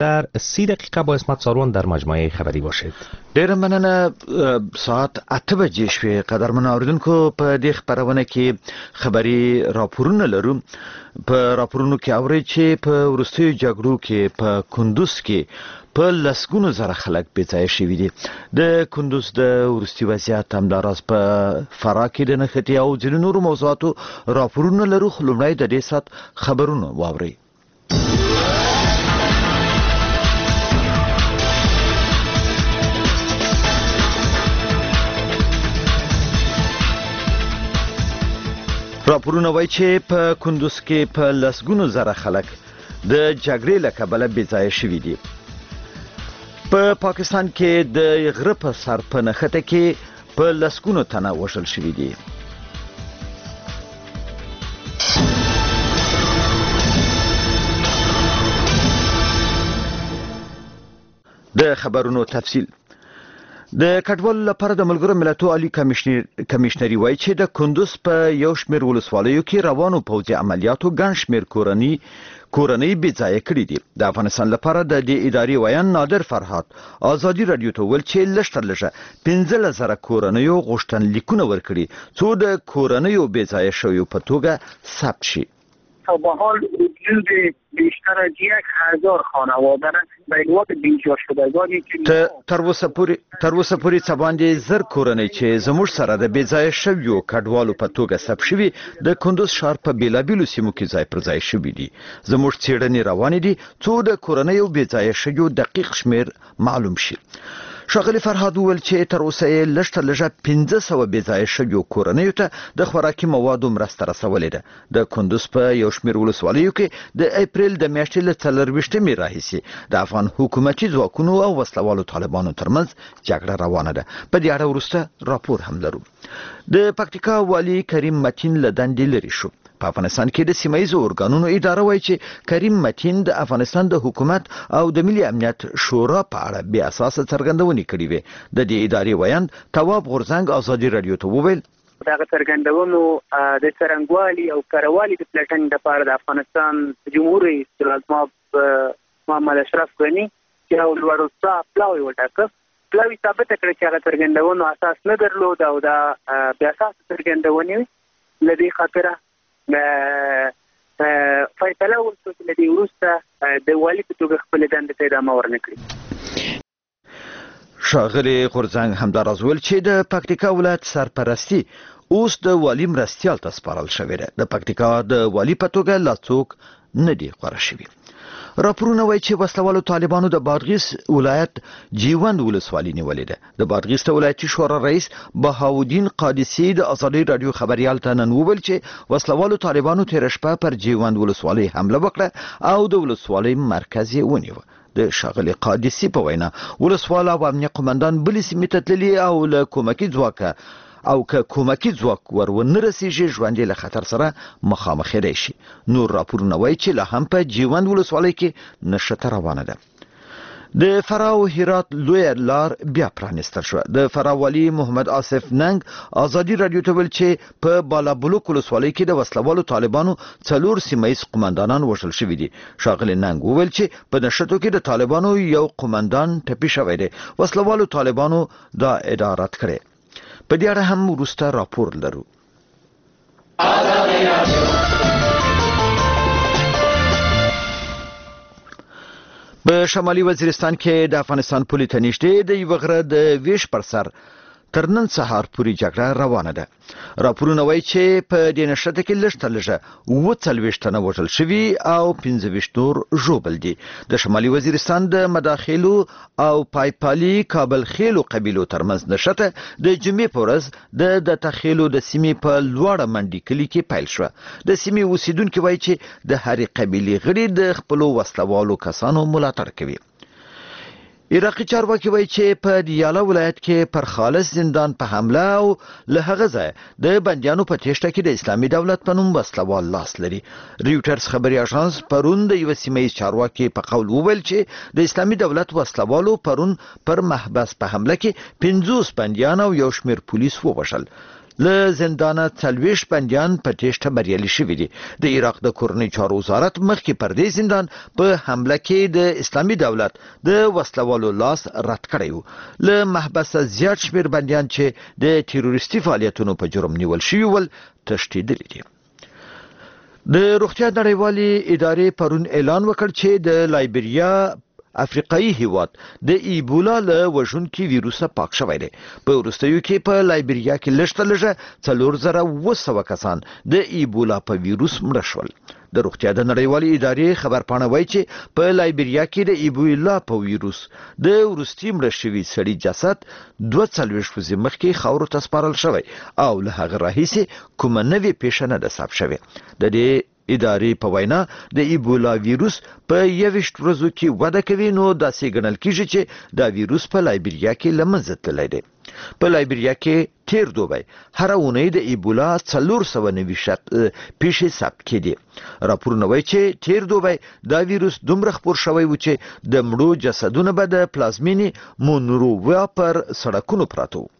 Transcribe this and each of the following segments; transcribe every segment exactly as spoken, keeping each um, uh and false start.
در سی دقیقه با اسمت ساروان در مجموعه خبری باشید. ډیره مننه. ساعت اته بجې شوې. قدرمن اوریدونکو، په دې خبرونه کې خبري راپورونه لرو. په راپورونو کې اوري چې په وروستیو جګړو کې په کندوز کې په لسګونو زره خلک بېځایه شوي دي. د کندوز د وروستي وضعیت همداراز په فراه کې د نښتې او ځینو نورو موضوعاتو راپورونه لرو. خو لومړی د دې ساعت خبرونه واورئ. راپورونه وایي چې په کندوز کې په لسګونو زره خلک د جګړې له کبله بېځایه شوي دي. په پاکستان کې د غره په سر په نښته کې په لسګونو تنه وژل شوي دي. د خبرونو تفصیل. د کډوالو لپاره د ملګرو ملتونو عالی کمیشنري وایي چې د کندوز په یو شمېر ولسوالیو کې روانو پوځي عملیاتو ګڼ شمېر کورنۍ کورنۍ بېځایه کړي دي. د افغانستان لپاره د دې ادارې ویان نادر فرهاد ازادي رادیو ته وویل چې لږ تر لږه پنځلس زره کورنیو غوښتنلیکونه ورکړي څو د کورنیو بېځایه شویو په توګه ثبت شي. تا به حال وجود بیشتر از یک هزار خانواده به عنوان بیجا شدگانی که تر اوسه پورې تر اوسه پورې څه باندې زر کورنۍ چې زموږ سره د بېځایه شویو کډوالو په توګه ثبت شوي د کندوز ښار په بېلابېلو سیمو کې ځای پر ځای شوي دي. زموږ څېړنې روانې دي څو د کورنیو بېځایه شویو دقیق شمېر معلوم شي. ښاغلي فرهاد وویل چې تر اوسه یې لږ تر لږه پنځه سوه بېځایه شویو کورنیو ته د خوراکي موادو مرسته رسولې ده. د کندوز په یو شمېر ولسوالیو کې د اپریل د میاشتې له څلرویشتمې راهیسې د افغان حکومتي ځواکونو او وسلوالو طالبانو ترمنځ جګړه روانه ده. په دې اړه وروسته راپور هم لرو. د پکتیکا والي کریم متین له دندې لرې شو. په افغانستان کې د سیمایي ارګانونو اداره وایي چې کریم متین د افغانستان د حکومت او د ملي امنیت شورا په اړه بې اساسه څرګندونې کړې وې. د دې ادارې ویاند تواب غورځنګ ازادي رادیو ته وویل دغه څرګندونو د څرنګوالي او کاروالي د پلټنې لپاره د افغانستان جمهور رئیس جمهور محمد اشرف غني چې یو لوړ پلاوی وټاکه. پلاوی ثابت کړ چې هغه څرګندونو اساس نه درلود او دا بې اساسه څرګندونې له دې خاطره فیصله وشوه چې له دې وروسته د والي په توګه خپلې دندې ته ادامه ورنه کړي. ښاغلي غورځنګ همداراز وویل چې د پکتیکا ولایت سرپرستي اوس د والي مرستیال ته سپارل شوې ده. د پکتیکا د والي په توګه لا څوک نه دي غوره شوي. راپورونه وایي چې وسلوالو طالبانو د بادغیس ولایت جیوند ولسوالي نیولې ده. د بادغیس د ولایتي شورا رئیس بهاودین قادسي د ازادي رادیو خبريال ته نن وویل چې وسلوالو طالبانو تېره شپه پر جیوند ولسوالي حمله وکړه او د ولسوالۍ مرکز یې ونیو. د ښاغلي قادسي په وینا ولسواله او امنیه قومندان بلې سیمې ته تللي او له کومکي ځواکه او که کومکي ځواک ور ونه رسیږي ژوندې له خطر سره مخامخ کېدای شي. نور راپورونه وایي چې لا هم په جیوند ولسوالۍ کې نښته روانه ده. د فراه او هرات لویه لار بیا پرانیستل شوه. د فراه والي محمد آصف ننګ ازادي رادیو ته ویل چې په بالابلوک ولسوالۍ کې د وسلوالو طالبانو څلور سیمهییز قومندانان وژل شوي دي. ښاغلي ننګ وویل چې په نښتو کې د طالبانو یو قومندان ټپي شوی دی. وسلوالو طالبانو دا ادعا رد کړې. په دې اړه هم وروسته راپور لرو. په شمالي وزیرستان کې د افغانستان پولې ته نږدې د یوه غره د ویش پر سر تر نن سهار پورې جګړه روانه ده. راپورونه وایي چې په دې نښته کې لږ تر لږه اووه څلوېښت تنه وژل شوي او پنځه ویشت نور ژوبل دي. د شمالي وزیرستان د مداخلو او پایپالي کابل خیلو قبیلو ترمنځ نښته د جمعې په ورځ د د تخیلو د سیمې په لوړه منډي کلي کې پیل شوه. د سیمې اوسیدونکي وایي چې د هرې قبیلې غړي د خپلو وسلوالو کسانو ملاتړ کوي. عراقي چارواکي وایي چې په دیاله ولایت کې پر خالص زندان په حمله او له هغه ځایه د بندیانو په تېښته کې د اسلامي دولت په نوم وسلوال لاس لري. ریوټرز خبري اژانس پرون د یوه سیمهییز چارواکي په قول وویل چې د اسلامي دولت وسلوالو پرون پر محبس په حمله کې پنځوس بندیان او یو شمېر پولیس ووژل. له زندانه څلوېښت بندیان په تېښته بریالي شوي دي. د عراق د کورنۍ چارو وزارت مخکې پر دې زندان په حمله کې د اسلامي دولت د وسلوالو لاس رد کړی و. له محبسه زیات شمېر بندیان چې د تروریستي فعالیتونو په جرم نیول شوي ول تښتېدلي دي. د روغتیا نړیوالې ادارې پرون اعلان وکړ چې د لایبریا افریقایي هیواد د ایبولا له وژونکي ویروسه پاک شوی دی. په وروستیو کې په لایبریا کې لږ تر لږه څلور زره اوه سوه کسان د ایبولا په ویروس مړه شول. د روغتیا د نړیوالې ادارې خبرپاڼه وایي چې په لایبریا کې د ایبولا په ویروس د وروستي مړه شوي سړي جسد دوه څلوېښت ورځې مخکې خاورو ته سپارل شوی او له هغه راهیسې کومه نوې پیښه نه ده ثبت شوې. د دې ادارې په وینا د ایبولا ویروس په یویشت ورځو کې وده کوي، نو داسې ګڼل کېږي چې دا ویروس په لایبریا کې له منځه تللی دی. په لایبریا کې تیر دوبی هره اونۍ د ایبولا څلور سوه نوي پیښې ثبت کېدې. راپورونه وایي چې تیر دوبی دا ویروس دومره خپور شوی و چې د مړو جسدونه به د پلازمینې مونرووا پر سړکونو پراته وو.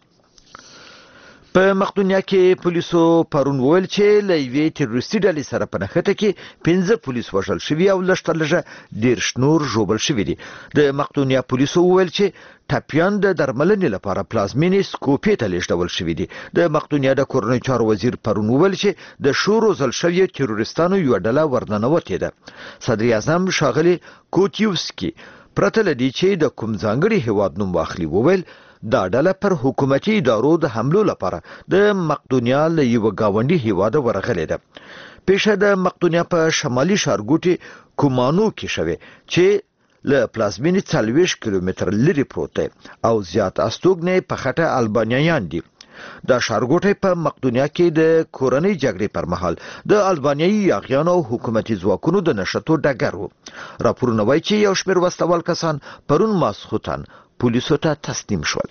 په مقدونیا کې پولیسو پرون وویل چې له یوې تروریستي ډلې سره په نښته کې پنځه پولیس وژل شوي او لږ تر لږه دېرش نور ژوبل شوي دي. د مقدونیا پولیسو وویل چې ټپیان د درملنې لپاره پلازمینې سکوپې ته لیږدول شوي دي. د مقدونیا د کورنۍ چارو وزیر پرون وویل چې د شو روزل شویو تروریستانو یوه ډله ورننوتې ده. صدر اعظم ښاغلي کوتیوسکي پرته له دې چې د کوم ځانګړي هیواد نوم واخلي وویل دا ډله پر حکومتي ادارو د حملو لپاره د مقدونیا له یوه ګاونډي هیواده ورغلې ده. پیښه د مقدونیا په شمالي ښارګوټي کومانو کې شوې چې له پلازمینې څلوېښت کیلومتره لرې پروت دی او زیات استوګنې په خټه البانیایان دي. دا ښارګوټی په مقدونیا کې د کورنۍ جګړې پر مهال د البانیایي یاغیانو او حکومتي ځواکونو د نښتو ډګر و. راپورونه وایي چې یو شمېر وسلوال کسان پرون ماسخوتن پولیسو ته تسلیم شول.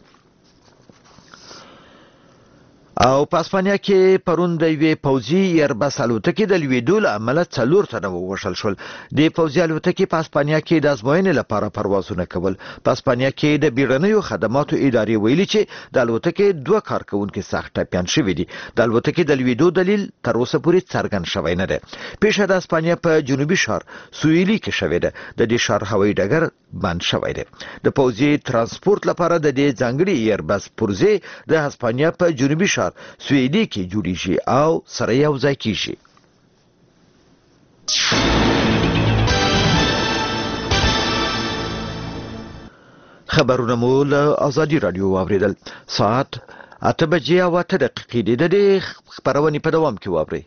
او په اسپانیا کې پرون د یوې پوځي ایربس الوتکې د لوېدو له امله څلور تنه ووژل شول. د پوځي الوتکې په اسپانیا کې د ازموینې لپاره پروازونه کول. په اسپانیا کې د بیړنیو خدماتو ادارې ویلي چې د الوتکې دوه کارکوونکي سخت ټپیان شوي دي. د الوتکې د لوېدو دلیل تر اوسه پورې څرګند شوی نه دی. پیښه د اسپانیا په جنوبي ښار سویلي کې شوې ده. د دې ښار هوایي ډګر بند شوی دی. د پوځي ترانسپورت لپاره د دې ځانګړي ایربس پرزې د اسپانیا په جنوبي ښار سویدي کې جوړیږي او سره یو ځای کیږي. خبرونه مو له ازادي رادیو واوریدل. ساعت اته بجې او اته دقیقې دي. د دې خبرونې په دوام کې واورئ.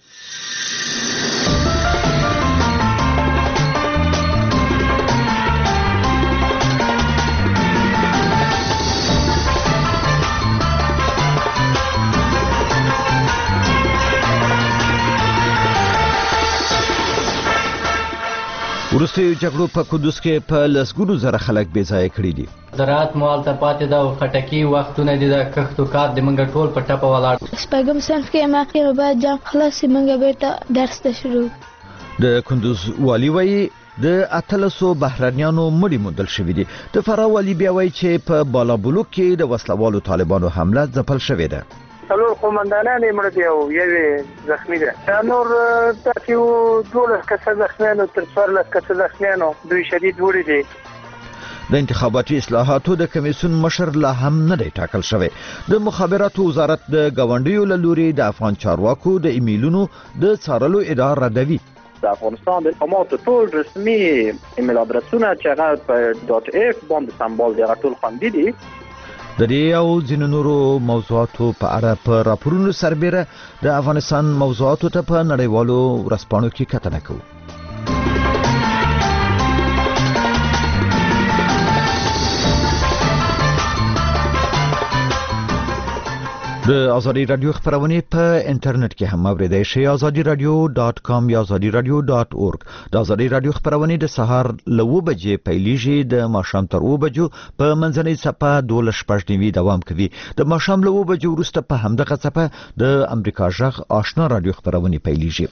وروستیو جګړو په قدس کې په لسګونو زره خلک بې ځایه کړي دي. زراعت مو هلته پاتې ده او خټکي وختونه دي د کښتو کار د موږ ټول په ټپه ولاړ. شپږم صنف کې یم اخر بعد جام خلاص موږ بیرته درس ته شروع. د کندوز والي وایي د اتلسو بهرنیانو مړي موندل شوي دي. د فراه والي بیا وایي چې په بالابلوک کې د وسلوالو طالبانو حمله ځپل شوې ده. څلور قومندانان یې مړه دي او یوې زخمي ده. نور داسې دولس کسه زخمیانو تر څوارلس کسه زخمیانو دوی شدید وړي دي. د انتخاباتي اصلاحاتو د کمیسیون مشر لا هم نه دی ټاکل شوی. د مخابراتو وزارت د گاونډیو له لوري د افغان چارواکو د ایمیلونو د څارلو ادعا ردوي. د افغانستان د حکومت ټول رسمي ایمیل ادرسونه چې هغه په ډاټ اف باندې سمبال دی ټول خوندي دي. د دې او ځینو نورو موضوعاتو په اړه په راپورونو سربېره د افغانستان موضوعاتو ته په نړیوالو ورځپاڼو کې کتنه کوو. د ازادي رادیو خبرونه په انټرنیټ کې هم اوریدئ شئ. ازادي رادیو ډاټ کام یا ازادي رادیو ډاټ اورګ. د ازادي رادیو خبرونه د سهار له اوه بجې پیلیږي د ماښام تر اوه بجو په منځنۍ څپه دولس شپږ نیمې دوام کوي. د ماښام له اوه بجو وروسته په همدغه څپه د امریکا غږ آشنا رادیو خبرونه پیلیږي.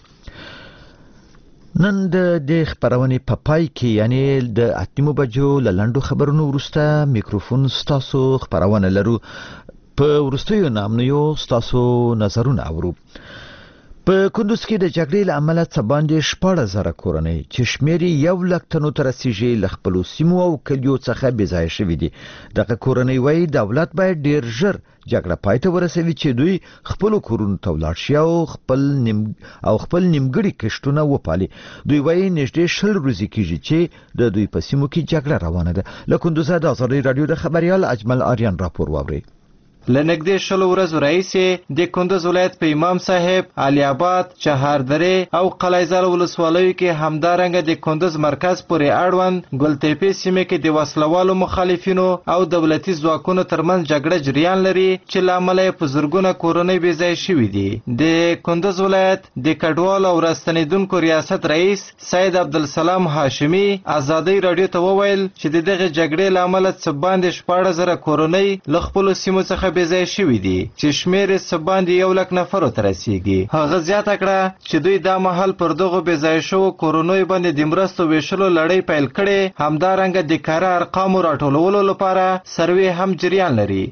نن د دې خبرونه په پای کې یعنی د اتمو بجو له لنډو خبرونو وروسته میکروفون ستاسو خبرونه لرو. په وروستیو نامنیو ستاسو نظرونه اورو. په کندوز کې د جګړې له امله څه باندې شپږ زره کورنۍ چې شمېر یو لک تنو ته رسیږي له خپلو سیمو او کلیو څخه بې ځایه شوي دي. دغه کورنۍ وایي دولت باید ډېر ژر جګړه پای ته ورسوي چې دوی خپلو کورونو ته ولاړ شي او خپل نیم او خپل نیمګړي کښتونه وپالي. دوی وایي نږدې شل ورځې کېږي چې د دوی په سیمو کې جګړه روانه ده. له کندوزه د ازادۍ راډیو د خبریال اجمل آریان راپور واورئ. لنګدې شلو ورځو راهیسې د کندوز ولایت په امام صاحب، علي آباد، چهاردرې او قلعهزال ولسوالیو کې همدارنګه د کندوز مرکز پورې اړوند ګلتېپې سیمې کې د وسلوالو مخالفینو او دولتي ځواکونو ترمنځ جګړه جریان لري چې له امله یې په زرګونه کورنۍ بې ځایه شوي دي. د کندوز ولایت د کډوال او راستنېدونکو ریاست رئیس سید عبدالسلام هاشمي ازادۍ راډیو ته وویل چې د دغه جګړې له امله څه باندې شپاړس زره کورنۍ له خپلو سیمو څخه بې ځایه شوي دي چې شمېر یې څه باندې یو لک نفرو ته رسیږي. هغه زیاته کړه چې دوی دا مهال پر دغو بې ځایه شوو کورنیو باندې د مرستو ویشلو لړۍ پیل کړې. همدارنګه د کاره ارقامو راټولولو لپاره سروې هم جریان لري.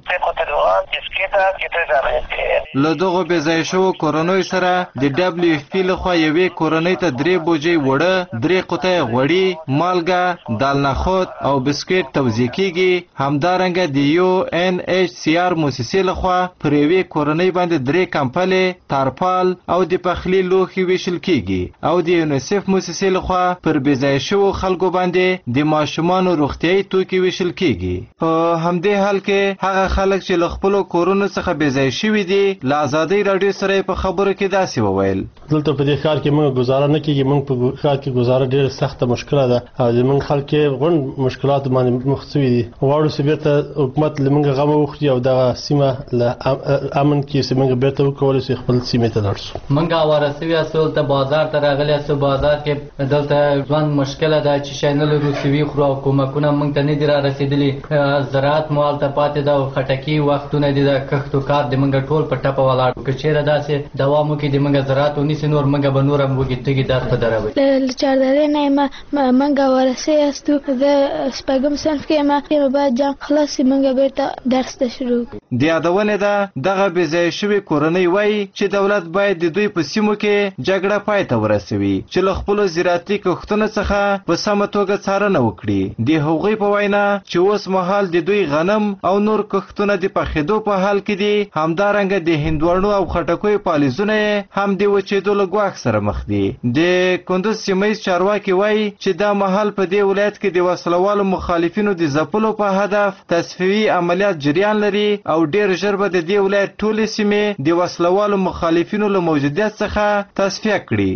له دغو بې ځایه شوو کورنیو سره د ډبلیو اف پي لخوا یوې کورنۍ ته درې بوجۍ وړه، درې قطۍ غوړي، مالګه، دال نخود او بسکټ توزیع کیږي. همدارنګه د یو ان ایچ سی آر موسسې لخوا پر یوې کورنۍ باندې درې کمپلې، تارپال او د پخلي لوښي ویشل کیږي او د یونیسف موسسې لخوا پر بې ځایه شوو خلکو باندې د ماشومانو روغتیایي توکي ویشل کیږي. په همدې حال کې هغه خلک چې له خپلو کورونو څخه بې ځایه شوي دي له ازادۍ راډیو سره په خبرو کې داسې وویل: دلته په دې ښار کې موږ ګزاره نه کیږي. موږ په ښار کې ګزاره ډېره سخته مشکله ده او زموږ خلک یې غونډ مشکلاتو باندې مخ شوي دي. غواړو چې بیرته حکومت له موږ غمه وخوري او دغه سیمه له امن کې چې موږ بیرته وکولی شو خپل سیمې ته لاړ شو. موږ ورسوي یاستو ته بازار ته راغلي یاستو. بازار کې دلته ژوند مشکله ده چې شی نه لرو سوي خورو او کومکونه موږ ته نه دي را رسېدلي. زراعت مو هلته پاتې ده او خټکي وختونه دي د کښت و کار د موږ ټول په ټپه ولاړ. که چېرې داسې دوام وکړي د موږ زراعت ونیسي نور موږ به نور هم وږي تږي درد په دروي. له چاردرې نه یم موږ ورسوي یاستو. د شپږم صنف کې یم. یو باید جنګ خلاص شي موږ بیرته درس ته شروع کړو. د یادونې ده دغه بې ځایه شوې کورنۍ وایي چې دولت باید د دوی په سیمو کې جګړه پای ته ورسوي چې له خپلو زراعتي کښتونو څخه په سمه توګه څارنه وکړي. د هغوی په وینا چې اوس مهال د دوی غنم او نور کښتونه د پخېدو په حال کې دي. همدارنګه د هندوانو او خټکیو پالیزونه هم د وچېدو له ګواښ سره مخ دي. د کندوز سیمهیز چارواکي وایي چې دا مهال په دې ولایت کې د وسلوالو مخالفینو د ځپلو په هدف تصفیوي عملیات جریان لري او ډېر ژر به د دې ولایت ټولې سیمې د وسلوالو مخالفینو له موجودیت څخه تصفیه کړي.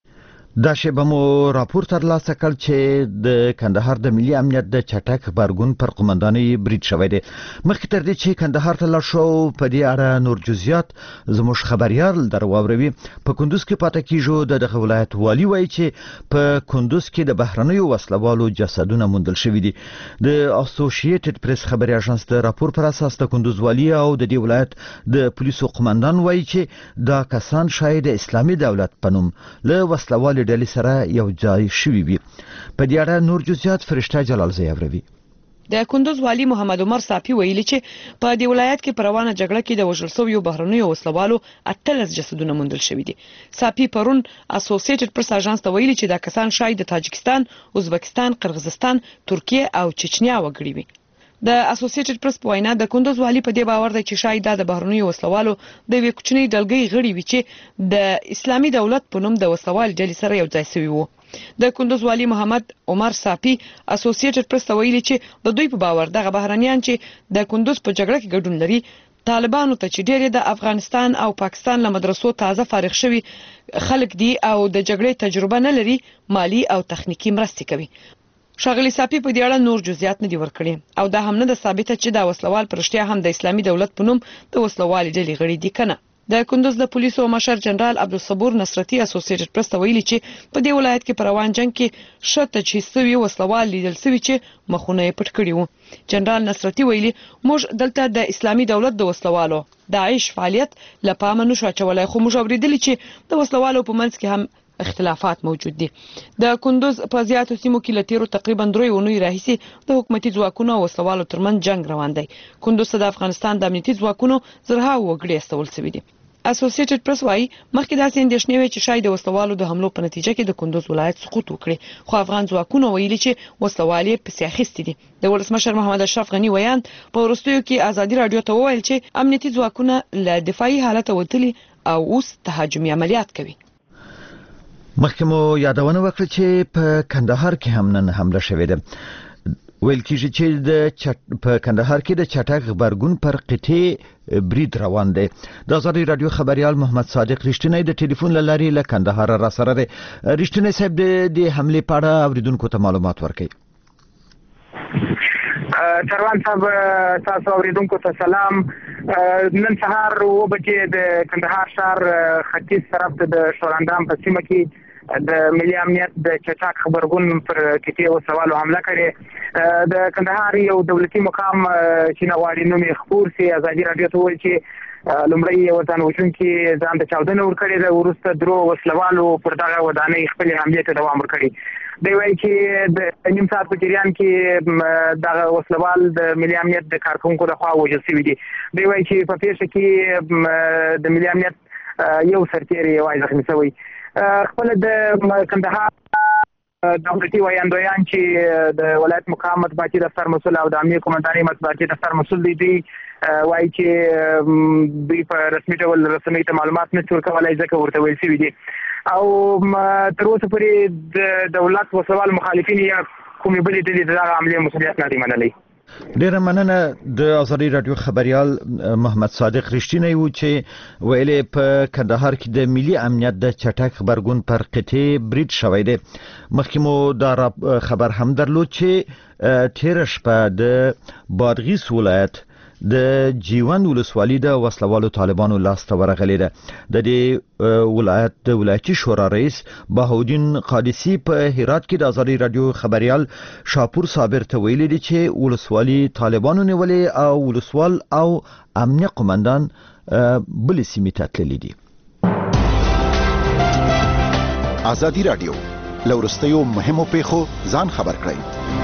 دا شیبه مو راپور ترلاسه کړ چې د کندهار د ملي امنیت د چټک غبرګون پر قومندانۍ برید شوی دی. مخکې تر دې چې کندهار ته لاړ شو په دې اړه نور جزئیات زموږ خبریال در واوروي. په کندوز کې پاتې کیږو. د دغه ولایت والي وایي چې په کندوز کې د بهرنیو وسلوالو جسدونه موندل شوي دي. د اسوسییټډ پریس خبري اژانس د راپور پر اساس د کندوز والي او د دې ولایت د پولیسو قومندان وایي چې دا کسان شاید د اسلامي دولت په نوم له وسلوالو ډلې سره یو ځای شوي وي. په دې اړه نور جزئیات فرشته جلالزی اوروي. د کندوز والي محمد عمر صافي ویلي چې په دې ولایت کې په روانه جګړه کې د وژل شویو بهرنیو وسلوالو اتلس جسدونه موندل شوي دي. صافي پرون اسوسییټډ پریس اژانس ته ویلي چې دا کسان شاید د تاجکستان، ازبکستان، قرغیزستان، ترکیه او چچنیا وګړي وي. د اسوسییټډ پریس په وینا د کندوز والي په دې باور دی چې شاید د بهرنیو وسلوالو د یوې کوچنۍ ډلګۍ غړي وي چې د اسلامي دولت په نوم د وسلوال ډلې سره یو ځای شوي وو. د کندوز والي محمد عمر صافي اسوسییټډ پریس ته ویلي چې د دوی په باور دغه بهرنیان چې د کندوز په جګړه کې ګډون لري طالبانو ته چې ډېر د افغانستان او پاکستان له مدرسو تازه فارغ شوي خلک دي او د جګړې تجربه نه لري، مالی او تخنیکی مرستې کوي. ښاغلي صافي په دې اړه نور جزئیات نه دي ورکړي او دا هم نه ده ثابته چې دا وسلوال په رښتیا هم د اسلامي دولت په نوم د وسلوالې ډلې غړي دي که نه. د کندوز د پولیسو مشر جنرال عبدالصبور نصرتي اسوسییټډ پریس ته ویلي چې په دې ولایت کې په روان جنګ کې ښه تجهیز شوي وسلوال لیدل شوي چې مخونه یې پټ کړي وو. جنرال نصرتي ویلي موږ دلته د اسلامي دولت د وسلوالو داعش فعالیت له پامه نشو اچولی، خو موږ اورېدلي چې د وسلوالو په منځ کې هم اختلافات موجود دي. د کندوز په زیاتو سیمو کې لتیرو تقریبا درې اونۍ راهیسې د حکومتي ځواکونو او وسلوالو ترمنځ جنگ روان دی. کندوز ته د افغانستان د امنیتي ځواکونو زرها وګړي استول شوي دي. اسوسییټډ پریس وايي مخکې داسې اندېښنې وې چې شاید د وسلوالو د حملو په نتیجه کې د کندوز ولایت سقوط وکړي، خو افغان ځواکونو ویلي چې وسلوال یې پسې اخیستي دي. د ولسمشر محمد اشرف غني ویان په وروستیو کې ازادي راډیو ته وویل چې امنیتي ځواکونه له دفاعي حالت وتلي او اوس تهاجمي عملیات کوي. مخکې مو یادونه وکړه چې په کندهار کې هم نن حمله شوې ده. ویل کېږي چې د چټ په کندهار کې د چټک غبرګون پر قطعې برید روان دی. د ازادي راډیو خبريال محمد صادق رښتینی د ټلیفون له لارې له کندهار را سره دی. رښتینی صاحب د حملې په اړه اوریدونکو ته معلومات ورکړي. چروان صاحب تاسو اوریدونکو ته سلام. نن سهار و بجې د کندهار ښار ختیځ طرف ته د شوراندام په سیمه کې د ملي امنیت د چټک خبرګون پر کتیو سوالو حمله کړې. د کندهار یو دولتي مقام چې نواري نومې خبر سي ازادي راډیو ته ویل چې لومړی وطن وشونکي ځان د چاودنه ورکړې ده، ورسته درو وسلوالو پر دغه ودانۍ خپل حمله ته دوام ورکړي. دی وایي چې د نیم ساعت په جریان کې دغه وسلوال د ملي امنیت د کارکونکو لخوا وژل شوي دي. دی وایي چې په پیښه کې د ملي امنیت یو سرتیری یوازې زخمي شوی. خپل د کندهار دولتي ویاندویان چې د ولایت مقام مطبوعاتي دفتر مسؤل او د امنیه قومندانۍ مطبوعاتي دفتر مسؤل دي دي وایي چې دوی په رسمي ډول رسنیو ته معلومات نه ورکولی ځکه ورته ویل شوي دي او تر اوسه پورې د دولت وسوال مخالفین یا کومې بلې ډلې د دغه عملې مسؤلیت نه دي منلی. ډیره مننه. د ازادي راډیو خبريال محمد صادق رښتینی و چې ویلې په کندهار کې د ملي امنیت د چټک خبرګون پر قطعې برید شوی دی. مخکې مو دا خبر هم درلود چې تیر شپه د بادغیس ولایت د جیوند ولسوالۍ د وسلوالو طالبانو لاس ته ورغلې ده. د دې ولایت د ولایتي شورا رئیس بهاودین قادسی په هرات کې د ازادي راډیو خبريال شاپور صابر ته ویلي دي چې ولسوالۍ طالبانو نیولې او ولسوال او امنیه قومندان بل سیمې ته تللي دي. ازادي راډیو لورستیو مهمو پیښو ځان خبر کړئ.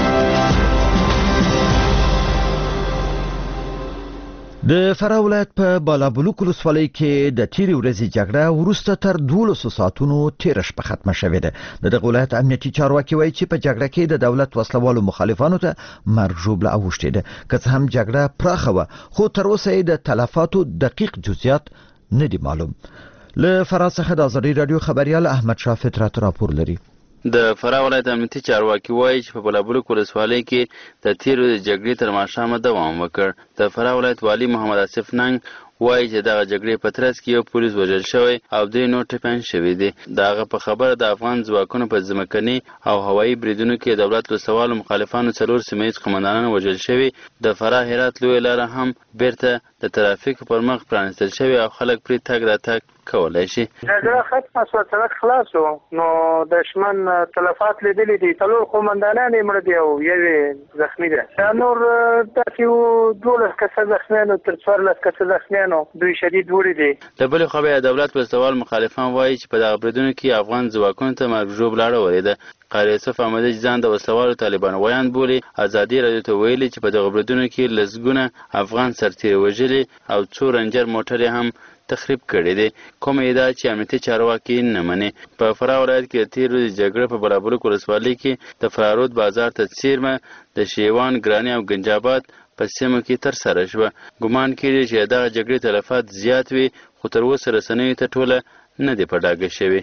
د فراه ولایت په بالابلوک ولسوالۍ کې د تیرې ورځې جګړه وروسته تر دولسو ساعتونو تیره شپه ختمه شوې ده. د دغه ولایت امنیتي چارواکي وایي چې په جګړه کې د دولت وسلوالو مخالفانو ته مرګ ژوبله اوښتې ده. که څه هم جګړه پراخه وه خو تر اوسه یې د تلفاتو دقیق جزئیات نه دي معلوم. له فراه څخه د ازادي راډیو خبريال احمد شاه فطرت راپور لري. د فراه ولایت امنیتي چارواکي وایي چې په بالابلوک ولسوالۍ کې د تیرو جګړې تر ماښامه دوام وکړ. د فراه ولایت والي محمد آصف ننګ وایي چې دغه جګړې په ترڅ کې یو پولیس وژل شوی او درې نور ټپیان شوي دي. دغه په خبره د افغان ځواکونو په ځمکني او هوایي بریدونو کې دولت وسلوالو مخالفانو څلور سیمه ییز قومندانان وژل شوي. د فراه هرات لویه لاره هم بیرته د ترافیک پر مخ پرانیستل شوی او خلک پرې تګ راتګ کولای شي. جګړه ختمه شوه، سړک خلاص و، نو د شمن تلفات لیدلي دي. څلور قومندانان یې مړه دي او یو زخمي ده. دا نور داسې دولس کسه زخمیان او تر څوارلس کسه زخمیان دوی شدید وړي دي. د بلې خوا بیا دولت وسلوال مخالفان وایي چې په دغه بریدونو کې افغان ځواکونو ته مرګ ژوبله اړولې ده. قاری یوسف احمدي چې ځان د وسلوالو طالبانویان بولي ازادي راډیو ته ویلي چې په دغه بریدونو کې لسګونه افغان سرتیري وژلي او څو رنجر موټرې هم تخریب کړي دي. کومه ادعا چې امنیتي چارواکي نه مني. په فراه ولایت کې د تیرو جګړې په بالابلوک ولسوالۍ کې د فرارود بازار ته څیرمه د شیوان ګراني او گنجاباد په سیمو کې ترسره شوه. ګمان کېږي چې دغه جګړې تلفات زیات وي خو تر اوسه رسنیو ته ټوله نه دي په ډاګه شوي.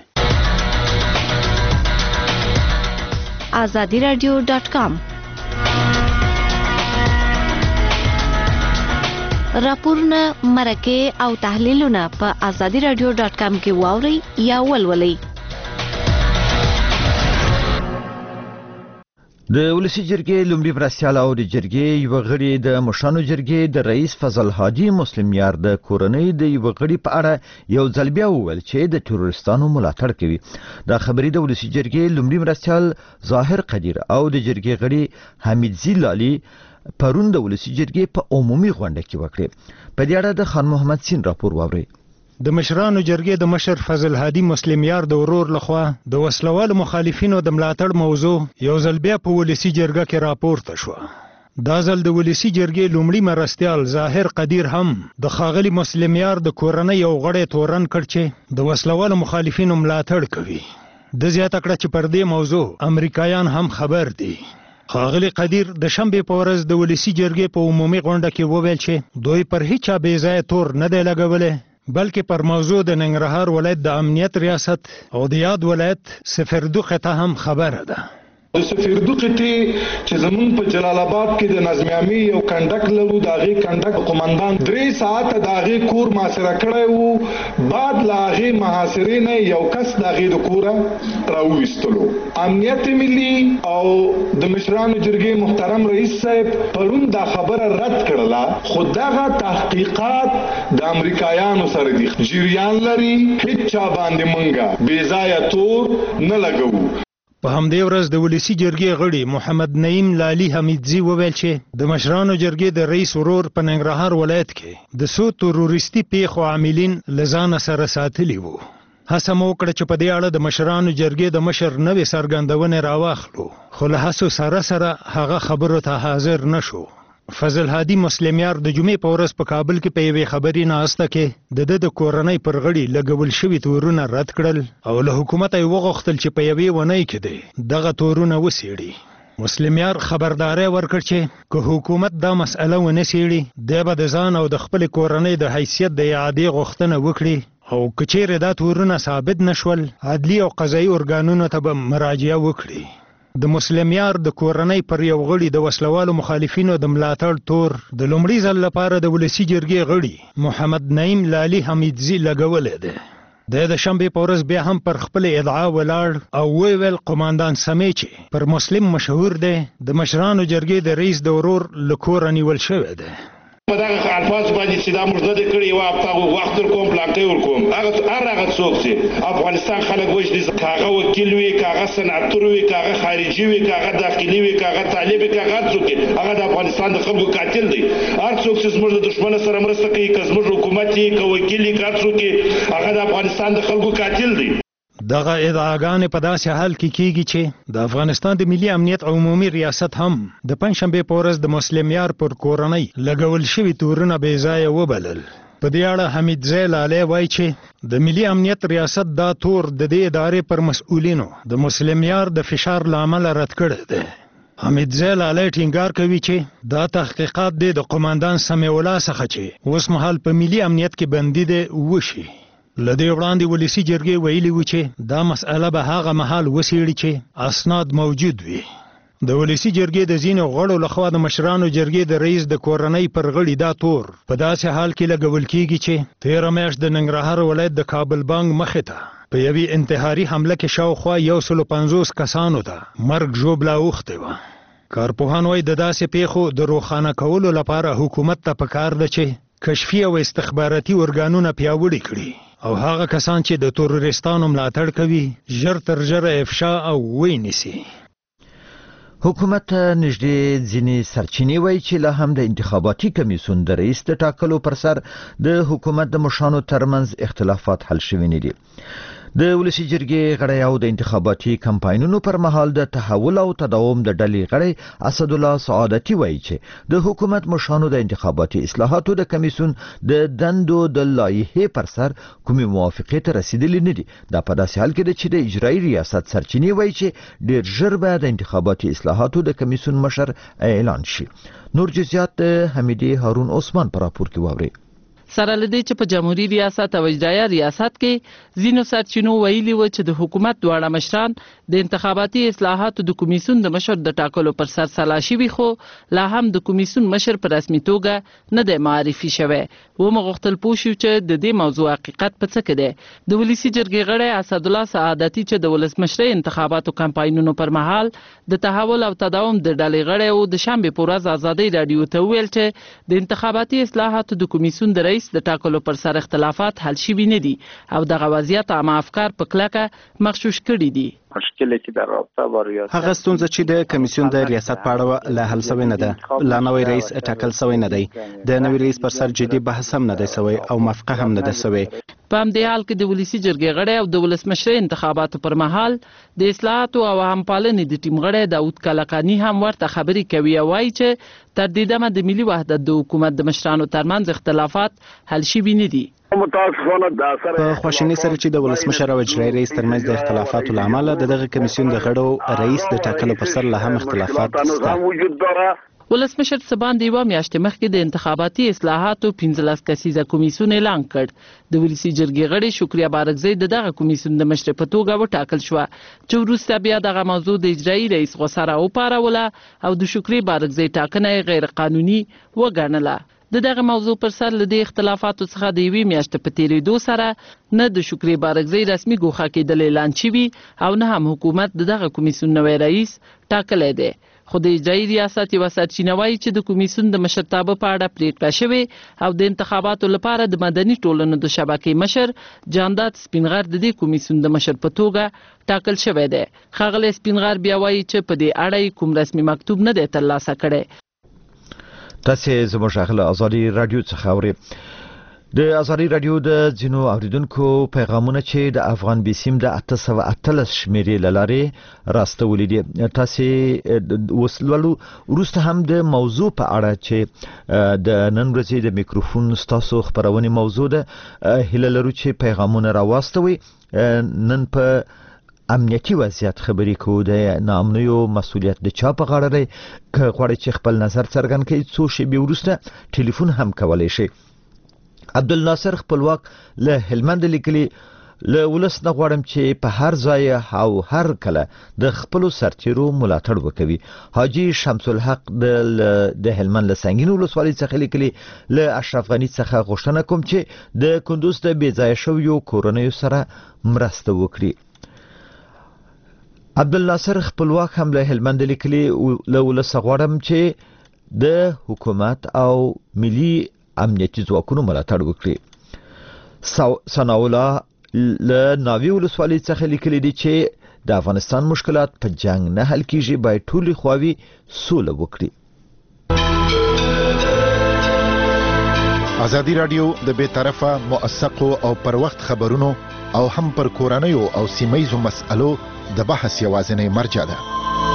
ازادي راډیو ډاټ کام راپورونه مرکه او تحلیلونه په ازادي راډیو ډاټ کام کې واورئ یا ولولئ. د ولسی جرګې لومړي مرستیال او د جرګې یو غړي د مشانو جرګې د رئیس فضل هادي مسلم یار د کورنۍ د یو غړي په اړه یو ځل بیا وویل چې د تروریستانو ملاتړ کوي. دا خبرې د ولسی جرګې لومړي مرستیال ظاهر قدیر او د جرګې غړي حمید زیلالي پرون د ولسی جرګې په عمومي غونډه کې وکړه. په دې اړه د خان محمد سین راپور واوري. د مشرانو جرګې د مشر فضل هادي مسلم یار د ورور لخوا د وسلوالو مخالفینو د ملاتړ موضوع یو ځل بیا په ولسی جرګه کې راپورته شو. دا ځل د ولسی جرګې لومړي مرستیال ظاهر قدیر هم د ښاغلي مسلم یار د کورنۍ یو غړی تورن کړ چې د وسلوالو مخالفینو ملاتړ کوي. د زیاته کړه چې پر دې موضوع امریکایان هم خبر دي. ښاغلي قدیر د شنبې په ورځ د ولسی جرګې په عمومي غونډه کې وویل چې دوی پر هیچا بې ځایه تور نه دی لګولی، بلکې پر موضوع د ننګرهار ولایت د امنیت ریاست او د یاد ولایت سفردو قطعه هم خبره ده. د سفردو قطعه چې زمون په جلال آباد کې د نظم عامي یو کنډک لرو، د هغې کنډک قومندان درې ساعته د هغې کور محاصره کړی وو. بعد له هغې محاصرې نه یو کس د هغې د کوره راوویستلو. امنیت ملي او د مشرانو جرګې محترم رئیس صاحب پرون دا خبره رد کړله، خو دغه تحقیقات د امریکایانو سره دي، جریان لري، هیڅ چا باندې مونږه بې ځایه تور نه لګوو. په همدې ورځ د ولسی جرګې غړي محمد نعیم لالي حمیدزي وویل چې د مشرانو جرګې د رئیس ورور په ننګرهار ولایت کې د څو تروریستي پیښو عاملین له ځانه سره ساتلي وو. هڅه مو وکړه چې په دې اړه د مشرانو جرګې د مشر نوې څرګندونې راواخلو، خو له هڅو سره سره هغه خبرو ته حاضر نه شو. فضل هادي مسلم یار د جمعې په ورځ په کابل کې په یوې خبري ناسته کې د د د کورنۍ پر غړي لګول شوي تورونه رد کړل او له حکومت یې وغوښتل چې په یوې ونۍ کې دی دغه تورونه وڅېړي. مسلم یار خبرداری ورکړ چې که حکومت دا مسئله ونه څېړي دی به د ځان او د خپلې کورنۍ د حیثیت د اعادې غوښتنه وکړي، او که چیرې دا تورونه ثابت نشول عدلي او قضایي ارګانونو ته به مراجعه وکړي. د مسلم یار د کورنۍ پر یو غړي د وسلوالو مخالفینو د ملاتړ تور د لومړي ځل لپاره د ولسی جرګې غړي محمد نعیم لالي حمیدزي لګولی دی. د د شنبې په ورځ بیا هم پر خپل ادعا ولاړ او وویل قوماندان سمې چې پر مسلم مشهور دی د مشرانو جرګې د رئیس د ورور له کوره نیول شوی دی. په دغه الفاظ باندې چې دا موږ نه کړی یو هفته وخت ورکوم پلاکې ورکوم هغه هر هغه څوک چې افغانستان خلک وژني، کاغه وکیل وي، کاغه سناتور وي، کاغه خارجي وي، کاغه داخلي وي، کاغه طالب وي، کاغه څوک هغه د افغانستان د خلکو قاتل دی. هر څوک چې زموږ د دشمن سره مرسته کوي، که زموږ حکومت یې که وکیل یې که هر څوک هغه د افغانستان د خلکو قاتل دی. دغه ادعاګانې په داسې حال کې کیږي چې د افغانستان د ملي امنیت عمومي ریاست هم د پنجشنبې په ورځ د مسلم یار پر کورنۍ لګول شوي تورونه بې ځایه وبلل. په دې اړه حمیدزی لالی وایي چې د ملي امنیت ریاست دا تور د دې ادارې پر مسؤلینو د مسلم یار د فشار له امله رد کړی دی. حمیدزی لالی ټینګار کوي چې دا تحقیقات دی د قوماندان سمیع الله څخه چې اوس مهال په ملي امنیت کې بندي دی وشي. له دې وړاندې ولسی جرګې ویلي وو چې دا مسئله به هغه مهال وڅېړي چې اسناد موجود وي. د ولسی جرګې د ځینو غړو لخوا د مشرانو جرګې د رئیس د کورنۍ پر غړي دا تور په داسې حال کې لګول کیږي چې تېره میاشت د ننګرهار ولایت د کابل بانک مخې ته په یوې انتحاري حمله کې شاوخوا یو سلو پنځوس کسانو ته مرګ ژوبله اوښتې وه. کارپوهان وایي د داسې پیښو د روښانه کولو لپاره حکومت ته پکار ده چې کشفي او استخباراتي ارګانونه پیاوړي کړي او هغه کسان چې د تروریستانو ملاتړ کوي ژر تر ژره افشا او ونیسي. حکومت نږدې ځینې سرچینې وایي چې لا هم د انتخاباتي کمیسیون د رئیس د ټاکلو پر سر د حکومت د مشرانو ترمنځ اختلافات حل شوي نه دي. د ولسی جرګې غړی او د انتخاباتي کمپاینونو پر مهال د تحول او تداوم د ډلې غړی اسد الله سعادتي وایي چې د حکومت مشرانو د انتخاباتي اصلاحاتو د کمیسیون د دندو د لایحې پر سر کومې موافقې ته رسیدلي نه دي. دا په داسې حال کې ده چې د اجرایي ریاست سرچینې وایي چې ډېر ژر به د انتخاباتي اصلاحاتو د کمیسیون مشر اعلان شي. نور جزئیات حمیدي هارون عثمان پر راپور کې واوري. سره لدی چې په جمهوریت ریاست او اجرایي ریاست کې ځینو سرچینو ویلي و چې د حکومت دواړه مشران د انتخاباتي اصلاحاتو د کمیسیون د مشر د ټاکلو پر سر سلا شوي، خو لا هم د کمیسیون مشر په رسمي توګه نه دی معرفي شوی. و مغوښتل پوه شو چې د دې موضوع حقیقت په څه کې دی. د ولسی جرګې غړی اسد الله سعادتي چې د ولسمشرۍ انتخاباتو کمپاینونو پر مهال د تحول او تداوم د ډلې غړی او د شنبې په ورځ ازادۍ راډیو ته وویل چې د انتخاباتي اصلاحاتو د کمیسیون د رئیس د ټاکلو پر سر اختلافات حل شوي نه دي او دغه وضعیت عامه افکار په کلکه مغشوش کړي دي. هغه ستونزه چې د کمیسیون د ریاست په اړه لا حل شوی نه ده. لا نوی رئیس ټاکل شوی نه دی. د نوی رئیس پر سر جدي بحث هم نه دی شوی او موافقه هم نه ده شوی. په همدې حال کې د ولسي جرګې غړی او د ولسمشرۍ انتخاباتو پر مهال د اصلاحاتو او همپالنې د ټیم غړی داود کلکاني هم ورته خبرې کوي او وایي چې تر دې دمه د ملي وحدت د حکومت د مشرانو ترمنځ اختلافات حل شوي نه دي. په خواشینۍ سره چې د ولسمشر او اجرایي رئیس ترمنځ د اختلافاتو له امله د دغه کمیسیون د غړو رئیس د ټاکلو پر سر لا هم اختلافات شته. ولسمشر څه باندې یوه میاشتې مخکې د انتخاباتي اصلاحاتو پنځلس کسیزه کمیسیون اعلان کړ. د ولسي جرګې غړې شکریا بارکزی د دغه کمیسیون د مشرې په توګه وټاکل شوه چې وروسته بیا دغه موضوع د اجرایي رئیس غوسه راوپاروله او د شکریا بارکزی ټاکنه یې غیر قانوني وګڼله. د دغه موضوع پر سر له دې اختلافاتو څخه د یوې میاشتې په تېرېدو سره نه د شکري بارکزی رسمي ګوښه کېدل اعلان شوي او نه هم حکومت د دغه کمیسیون نوی رئیس ټاکلی دی. خو د اجرایي ریاست یوه سرچینه وایي چې د کمیسیون د مشرتابه په اړه پرېکړه شوې او د انتخاباتو لپاره د مدني ټولنو د شبکې مشر جانداد سپینغر د دې کمیسیون د مشر په توګه ټاکل شوی دی. ښاغلی سپینغر بیا وایي چې په دې اړه کوم رسمي مکتوب نه دی ترلاسه کړی. تاسې زموږ غږ له ازادي راډیو څخه اورئ. د ازادي راډیو د ځینو اوریدونکو پیغامونه چې د افغان بیسیم د اته سوه اتلس شمیرې له لارې راستولي دي. تاسې وسلولو وروسته هم د موضوع په اړه چې د نن ورځې د میکروفون ستاسو خپرونې موضوع ده هیله لرو چې پیغامونه راواستوي. نن په امنیتي وضعیت خبرې کوو. د ناامنیو مسؤلیت د چا په غاړه دی؟ که غواړئ چې خپل نظر څرګند کړئ څو شېبې وروسته ټلیفون هم کولی شئ. عبدالناصر خپلواک له هلمند لیکلي له ولس نه غواړم چې په هر ځای او هر کله د خپلو سرتیرو ملاتړ وکوي. حاجي شمس الحق د هلمند له سنګین ولسوالۍ څخه لیکلي له اشرف غني څخه غوښتنه کوم چې د کندوز د بې ځایه شویو کورنیو سره مرسته وکړي. عبدالناصر خپلواک هم له هلمند لیکلي له ولس غواړم چې د حکومت او ملي امنیتي ځواکونو ملاتړ وکړي. ثناءالله له ناوې ولسوالۍ څخه لیکلي دي چې د افغانستان مشکلات په جنگ نه حل کیږي، باید ټولې خواوې سوله وکړي. ازادي راډیو د بې طرفه موثقو او پر وخت خبرونو او هم پر کورنیو او سیمهیزو مسألو د بحث یوازینۍ مرجع ده.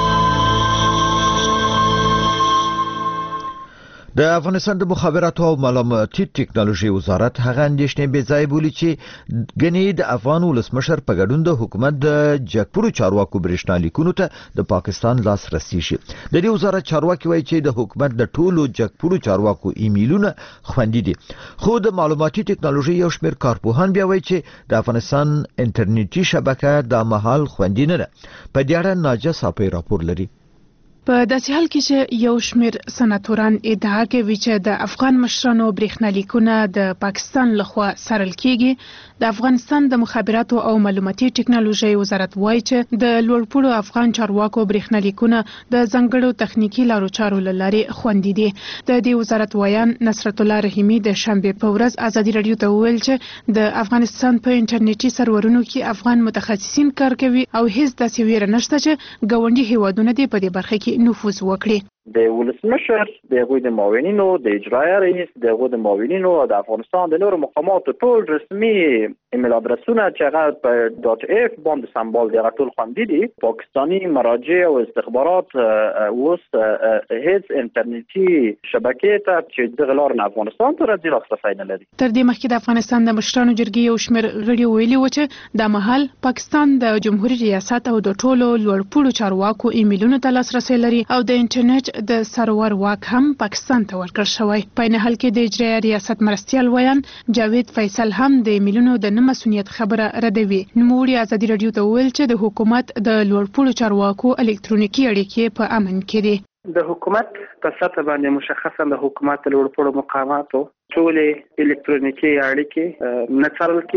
د افغانستان د مخابراتو او معلوماتي ټکنالوژي وزارت هغه اندېښنې بې ځایه بولي چې ګنې د افغان ولسمشر په ګډون د حکومت د جګپورو چارواکو برېښنالیکونو ته د پاکستان لاسرسی شي. د دې وزارت چارواکي وایي چې د حکومت د ټولو جګپورو چارواکو ایمیلونه خوندي دي. خو د معلوماتي ټکنالوژي یو شمېر کارپوهان بیا وایي چې د افغانستان انټرنیټي شبکه د مهال خوندي نه ده. په دې اړه ناجه صافی راپور لري. په داسې حال کې چې یو شمېر سناتوران ادعا کوي چې د افغان مشرانو برېښنالیکونه د پاکستان لخوا څارل کیږي، د افغانستان د مخابراتو او معلوماتي ټکنالوژي وزارت وایي چې د لوړپوړو افغان چارواکو برېښنالیکونه د ځانګړو تخنیکي لارو چارو له لارې خوندي دي. د دې وزارت ویان نصرت الله رحیمي د شنبې په ورځ ازادي راډیو ته وویل چې د افغانستان په انټرنیټي سرورونو کې افغان متخصصین کار کوي او هیڅ داسې ویره نشته چې ګاونډي هیوادونه دې په دې برخه کې نفوذ وکړي. د ولسمشر د هغوی د معاونینو د اجرایي رئیس د هغوی د معاونینو او د افغانستان د نورو مقاماتو ټول رسمي ایمیل ادرسونه چې هغه په ډاټ اف باندې سمبال دي هغه ټول خوندي دي. پاکستاني مراجع او استخبارات اوس هیڅ انټرنیټي شبکې ته چې دغه لار نه افغانستان ته راځي لاسرسی نه لري. تر دې مخکې د افغانستان د مشرانو جرګې یو شمېر غړي ویلي و چې د مهال پاکستان د جمهوریت ریاست او د ټولو لوړپوړو چارواکو ایمیلونو ته لاسرسی لري او د انټرنیټ د سرور واک هم پاکستان ته ورکړل شوی. په نه حال کې د اجرایي ریاست مرستیال ویان جاوید فیصل هم د ایمیلونو د نه مسؤلیت خبره ردوي. نوموړي ازادي راډیو ته وویل چې د حکومت د لوړپوړو چارواکو الکترونیکي اړیکې په امن کې دي. د حکومت په سطح باندې مشخصا د حکومت لوړپوړو مقاماتو ټولې الکترونیکي اړیکې نه څارل کیږي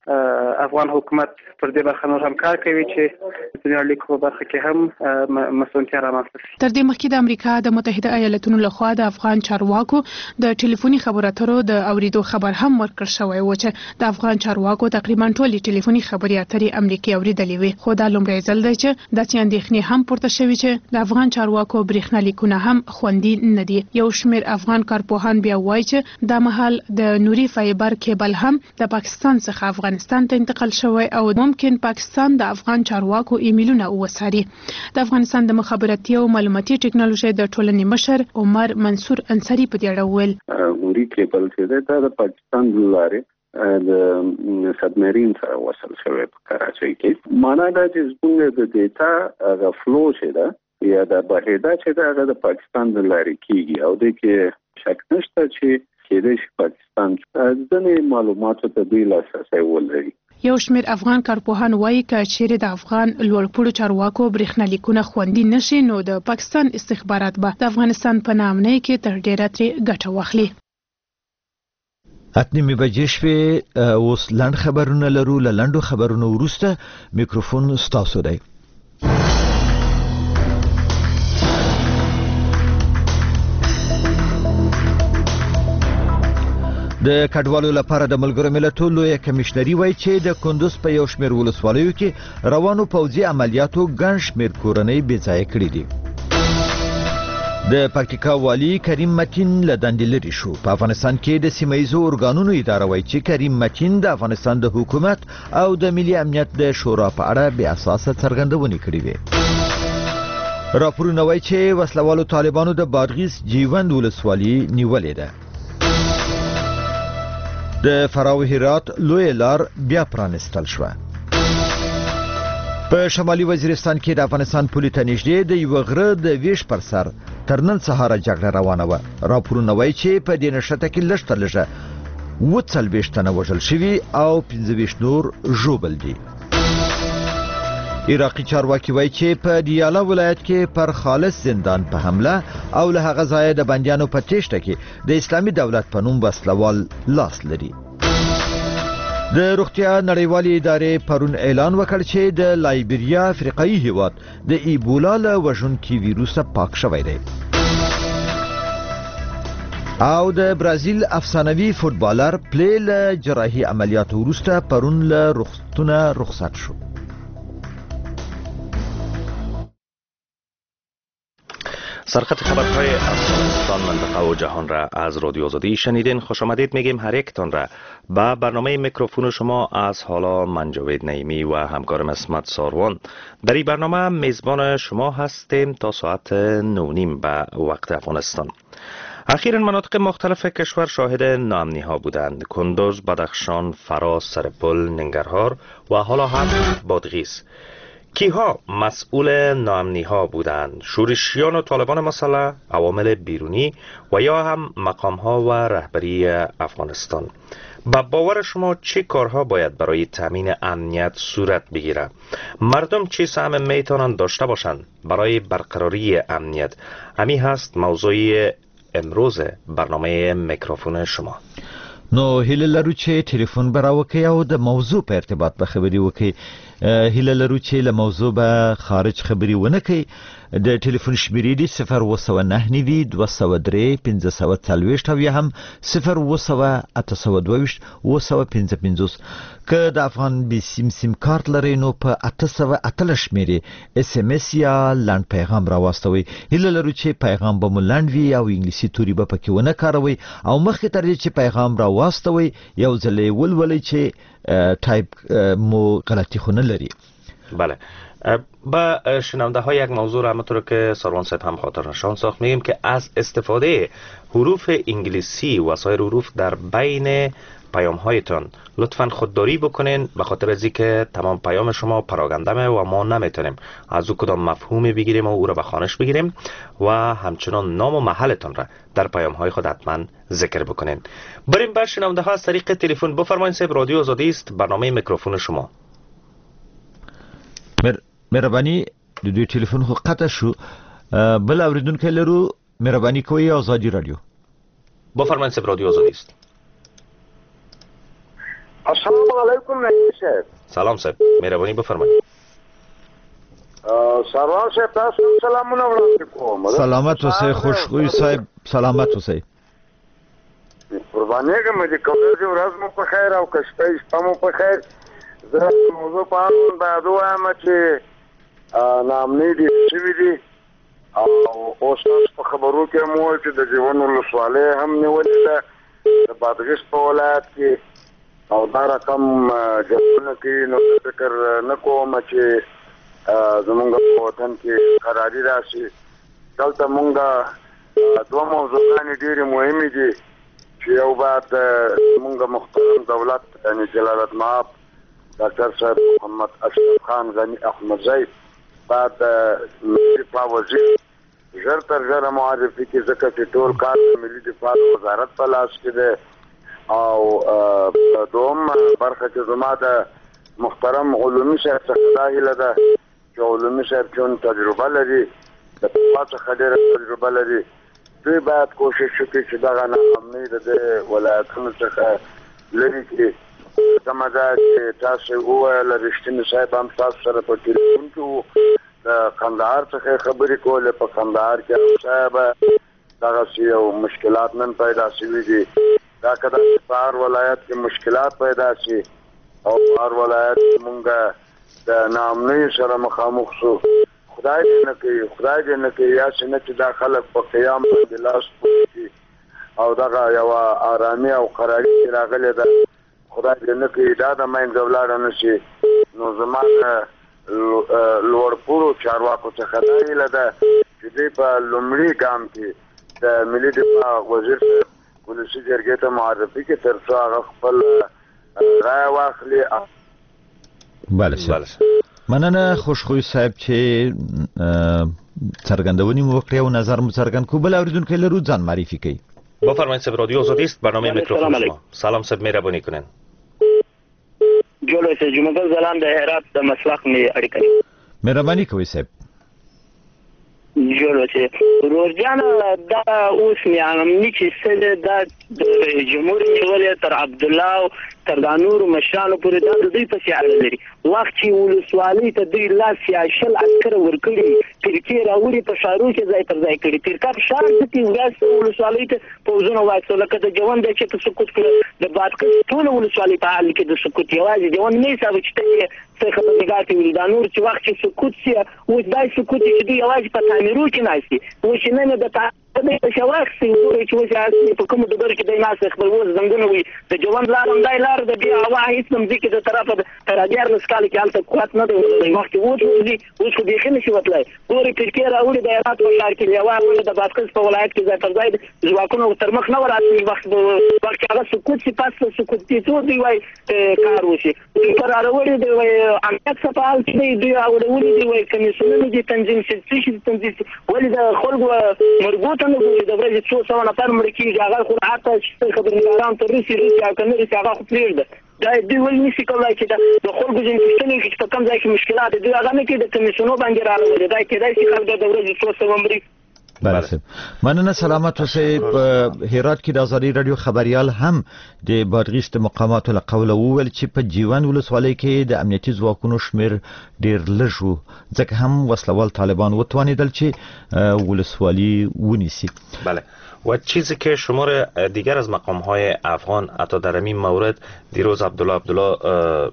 افغان حکومت پر دې برخه نور هم کار کوي چې د اړیکو په برخه کې هم مسؤلیت رامنځته شي. تر دې مخکې د امریکا د متحده ایالاتونو لخوا د افغان چارواکو د ټلیفوني خبرو اترو د اوریدو خبر هم ورکړ شوی و چې د افغان چارواکو تقریبا ټولې ټلیفوني خبري اترې امریکا اوریدلې وي، خو دا لومړی ځل دی چې داسې اندېښنې هم پورته شوي چې د افغان چارواکو برېښنالیکونه هم خوندي نه دي. یو شمېر افغان کارپوهان بیا وایي چې دا مهال د نوري فایبر کیبل هم د پاکستان څخه افغانستان ته انتقال شوی او ممکن پاکستان د افغان چارواکو ایمیلونه وساري. د افغانستان د مخابراتي او معلوماتي ټکنالوژي د ټولنې مشر عمر منصور انصاری په دې اړه وویل نوري کیبل چې دا د پاکستان لاره د سبمرین سره وصل شوی په کراچۍ کې. معنا دا چې زموږ د ډیټا غو فلو چې دا یا د بهیدا چې دا د پاکستان د لارې کیږي او د کې شک نشته چې کېدای شي پاکستان ځینې معلوماتو ته دوی لاسرسی ولري. یو شمېر افغان کارپوهان وایي چې چیرې د افغان لوړپوړو چارواکو برېښنالیکونه خوندي نشي نو د پاکستان استخبارات به د افغانستان په نامنۍ کې تر ډیره ترې ګټه واخلي. اتنیمې بجې شوې، اوس لنډ خبرونه لرو. له لنډو خبرونو وروسته میکروفون ستاسو دی. د کډوالو لپاره د ملګرو ملتونو لوی کمشنري وایي چې د کندوز په یو شمېر ولسوالیو کې روانو پوځي عملیاتو ګڼ شمېر کورنۍ بې ځایه کړي دي. د پکتیکا والی کریم متین له دندې لرې شو. په افغانستان کې د سیمه ییزو ارګانونو اداره وایي چې کریم متین د افغانستان د حکومت او د ملي امنیت د شورا په اړه بې اساسه څرګندونې کړې وې. راپورونه وایي چې وسلوالو طالبانو د بادغیس جیوند ولسوالي نیولې ده. د فراو هرات لوی لار بیا پرانستل شوه. په شمالي وزیرستان کې د افغانستان پولې ته نږدې د یو غره د ویش پر سر تر نن سهاره جګړه روانه وه. راپورونه وایي چې په دې نښته کې لږ تر لږه اووه څلوېښت تنه وژل شوي او پنځه ویشت نور ژوبل دي. عراقي چارواکي وایي چې په دیالا ولایت کې پر خالص زندان په حمله او له هغه ځایه د بندیانو په تیښته کې د اسلامي دولت په نوم وسلوال لاس لري. د روغتیا نړیوالې ادارې پرون اعلان وکړ چې د لایبیریا افریقایي هیواد د ایبولا له وژونکي ویروسه پاک شوی دی. او د برازیل افسانوي فوتبالر پلی له جراحي عملیاتو وروسته پرون له روغتونه رخصت شو. سرخط خبرهای افغانستان منطقه و جهان را از رادیو آزادی شنیدین. خوش آمدید میگیم هر یکتان را. با برنامه میکروفون شما از حالا من جاوید نعیمی و همکارم اسمت ساروان در این برنامه میزبان شما هستیم تا ساعت نه و نیم به وقت افغانستان. اخیراً مناطق مختلف کشور شاهد ناامنی ها بودند. کندوز، بدخشان، فراس، سرپل، ننگرهار و حالا هم بادغیس. کیها مسئول ناامنی ها بودند؟ شورشیان و طالبان مسلح، عوامل بیرونی و یا هم مقام ها و رهبری افغانستان؟ با باور شما چه کارها باید برای تامین امنیت صورت بگیرد؟ مردم چه سهم میتونند داشته باشند برای برقراری امنیت؟ همین هست موضوع امروز برنامه میکروفون شما. نو هیله لرو چې ټلیفون به راوکړئ او د موضوع په ارتباط به خبرې وکړئ. هیله لرو چې له موضوع به خارج خبرې ونه کوي. د ټلیفون شمیرې دي صفر اوه سوه نهه نوي دوه سوه درې پنځه سوه څلوېښت او یا هم صفر اوه سوه اته سوه دوه ویشت اوه سوه پنځه پنځوس. که د افغان بي سیم سیم کارت لرئ نو په اته سوه اتلس شمیرې اس ام اس یا لنډ پیغام راواستوئ. هیله لرو چې پیغام به مو لنډ وي او انګلیسي توري به پکې ونه کاروئ او مخکې تر دې چې پیغام راواستوئ یو ځل یې ولولئ چې تایپ مو غلطی خو نه لري. بله. با شنونده ها یک موضوع را همونطور که ساروان صاحب هم خاطر نشان ساخت میگیم که از استفاده حروف انگلیسی و سایر حروف در بین پیام هایتان لطفاً خودداری بکنین، به خاطر از اینکه تمام پیام شما پراگندمه و ما نمیتونیم از او کدام مفهومی بگیریم و او را به خوانش بگیریم و همچنان نام و محلتان را در پیام های خود حتما ذکر بکنین. بریم بر شنونده ها از طریق تلفن. بفرمایید صاحب، رادیو آزادی است، برنامه میکروفون شما. مر مهرباني د دوی ټلیفون خو قطع شو. بل اوریدونکو لرو، مهرباني کوئ آزادی رادیو. بفرمایید صاحب، رادیو آزادی است. السلام علیکم نعیم صاحب. سلام صاحب، مهرباني بفرمایید. سروان صاحب تاسو سلامونه وړاندې کوم. سلامت اوسئ، خوشخوی صاحب، سلامت اوسئ. قربانې کوم چې کومه ورځ مو په خیر او کشته شپه په خیر. زه موضوع په اړه دا وایم چې نامنې دي شوي دي او اوس په خبرو کې مو چې د ژوند ولسوالۍ هم نیولې ده د بادغیس په ولایت کې او دا رقم جوړونه کې نو فکر نه کوم چې زمونږ په وطن کې قراري راشي. دلته مونږ دوه موضوعګانې ډېرې مهمې دي چې یو بعد زمونږ محترم دولت یعنی جلالت مآب ډاکټر صاحب محمد اشرف خان غنی احمدزی بعد ملي دفاع وزیر ژر تر ژره معرفي کې ځکه چې ټول کار ملي دفاع وزارت په لاس کې دی او دوم برخه چې زما د محترم علومي صاحب څخه دا هیله ده چې علومي صاحب چون تجربه لري د پخوا څخه ډېره تجربه لري دوی باید کوشش وکړي چې دغه ناامني د ولایتونو څخه لرې کړي. کومه ده چې تاسو وویل رښتیني صاحب هم تاسو سره په ټلیفون کې وو د کندهار څخه خبرې کولې. په کندهار کې صاحب دغسې یو مشکلات نن پیدا شوي دي. دا که داسې په هر ولایت کې مشکلات پیدا شي او په هر ولایت کې مونږ د ناامنۍ سره مخامخ شو خدای دې نه کوي خدای دې نه کوي یاسې نه چې دا خلک په قیام باندې لاس پورې کړي او دغه یوه ارامي او قراري چې راغلې ده خدای دې نه کوي دا د منځه ولاړه نه شي. نو زما د لوړپوړو چارواکو څخه دا هیله ده چې دوی په لومړي ګام کې د ملي دفاع وزیر صاحب ولسي جرګې ته معرفي کړي تر څو هغه خپل رایه واخلي. بله صاحب، مننه خوشخوی صاحب چې څرګندونې مو وکړې او نظر مو څرګند کړو. بل اورېدونکی لرو، ځان معرفي کوي. بفرمایید صاحب، رادیو آزادی است، برنامه میکروفون شما. سلام صاحب، مهرباني کنین. جوړ اوسئ. جمعه زلان د هرات د مسلخ می اړیکه. مهرباني کوي صاحب. جوړ اوسئ. روزجان دا اوس میانم چې سره د جمهوریت نیولې تر عبد الله تر د نور مشرانو پورې د دوی په سیاله لري. وخت چې ولسوالۍ ته دوی لاس سیاشل عسكر ورکړي ترکیه راوړي په شارو کې ځای پر ځای کړي. ترکاب شار کې وګاس ولسوالۍ ته پوزونه وایسو لکه د جوان د چې په سقوط کړ د بادکس ټول ولسوالۍ په حال کې د سقوط یوازې جوان نه حساب چې څه خبرګات ویل دا نور چې وخت چې سقوط سي او دای سقوط چې دوی یوازې په تعمیرو کې ناشتي و چې نه د د شواخ سي چې وځي په کوم دغه کې د ناس خبر وز زنګونه وي د جوان لارم دای لار د بیا هوا هیڅ نم ځکه د طرفه تر اجر نسکال کې الته قوت نه دی وخت وځي اوس خو دې خنه شي وتلای پورې ترکیه راوړي د هرات په شهر کې یو ول د باسکس په ولایت کې ځای پر ځای ځواکونو تر مخ نه وراتي وخت وخت هغه سکوت سي پاس سکوت دي ټول دی وای کار وشي پر راوړي دی وای امنیت سپال چې دی راوړي دی وای کمیسیون دي تنظیم شي تنظیم ولې د خلکو مرګوت نه د ورځې څو سو نفر مړ کیږي هغه خو حتی خبرنګاران تر رسي رسي او کنه رسي هغه خو پریږده دا دوی ولې نشي کولای چې د خلکو ځینې چې په کوم ځای کې مشکلات دي هغه نه کې د کمیسیونو باندې راغلي دا کېدای شي خلک د ورځې څو سو مړ. بله صاحب، مننه. سلامت اوسئ. په هرات کې د ازادي رادیو خبريال هم د بادغیس د مقاماتو له قوله وویل چې په جیوان ولسوالۍ کې د امنیتي ځواکونو شمیر ډیر لږ و ځکه هم وسلوال طالبان وتوانیدل چې ولسوالۍ ونیسي. بله، و چیزی که شمار دیگر از مقام‌های افغان حتی در این مورد دیروز عبدالله عبدالله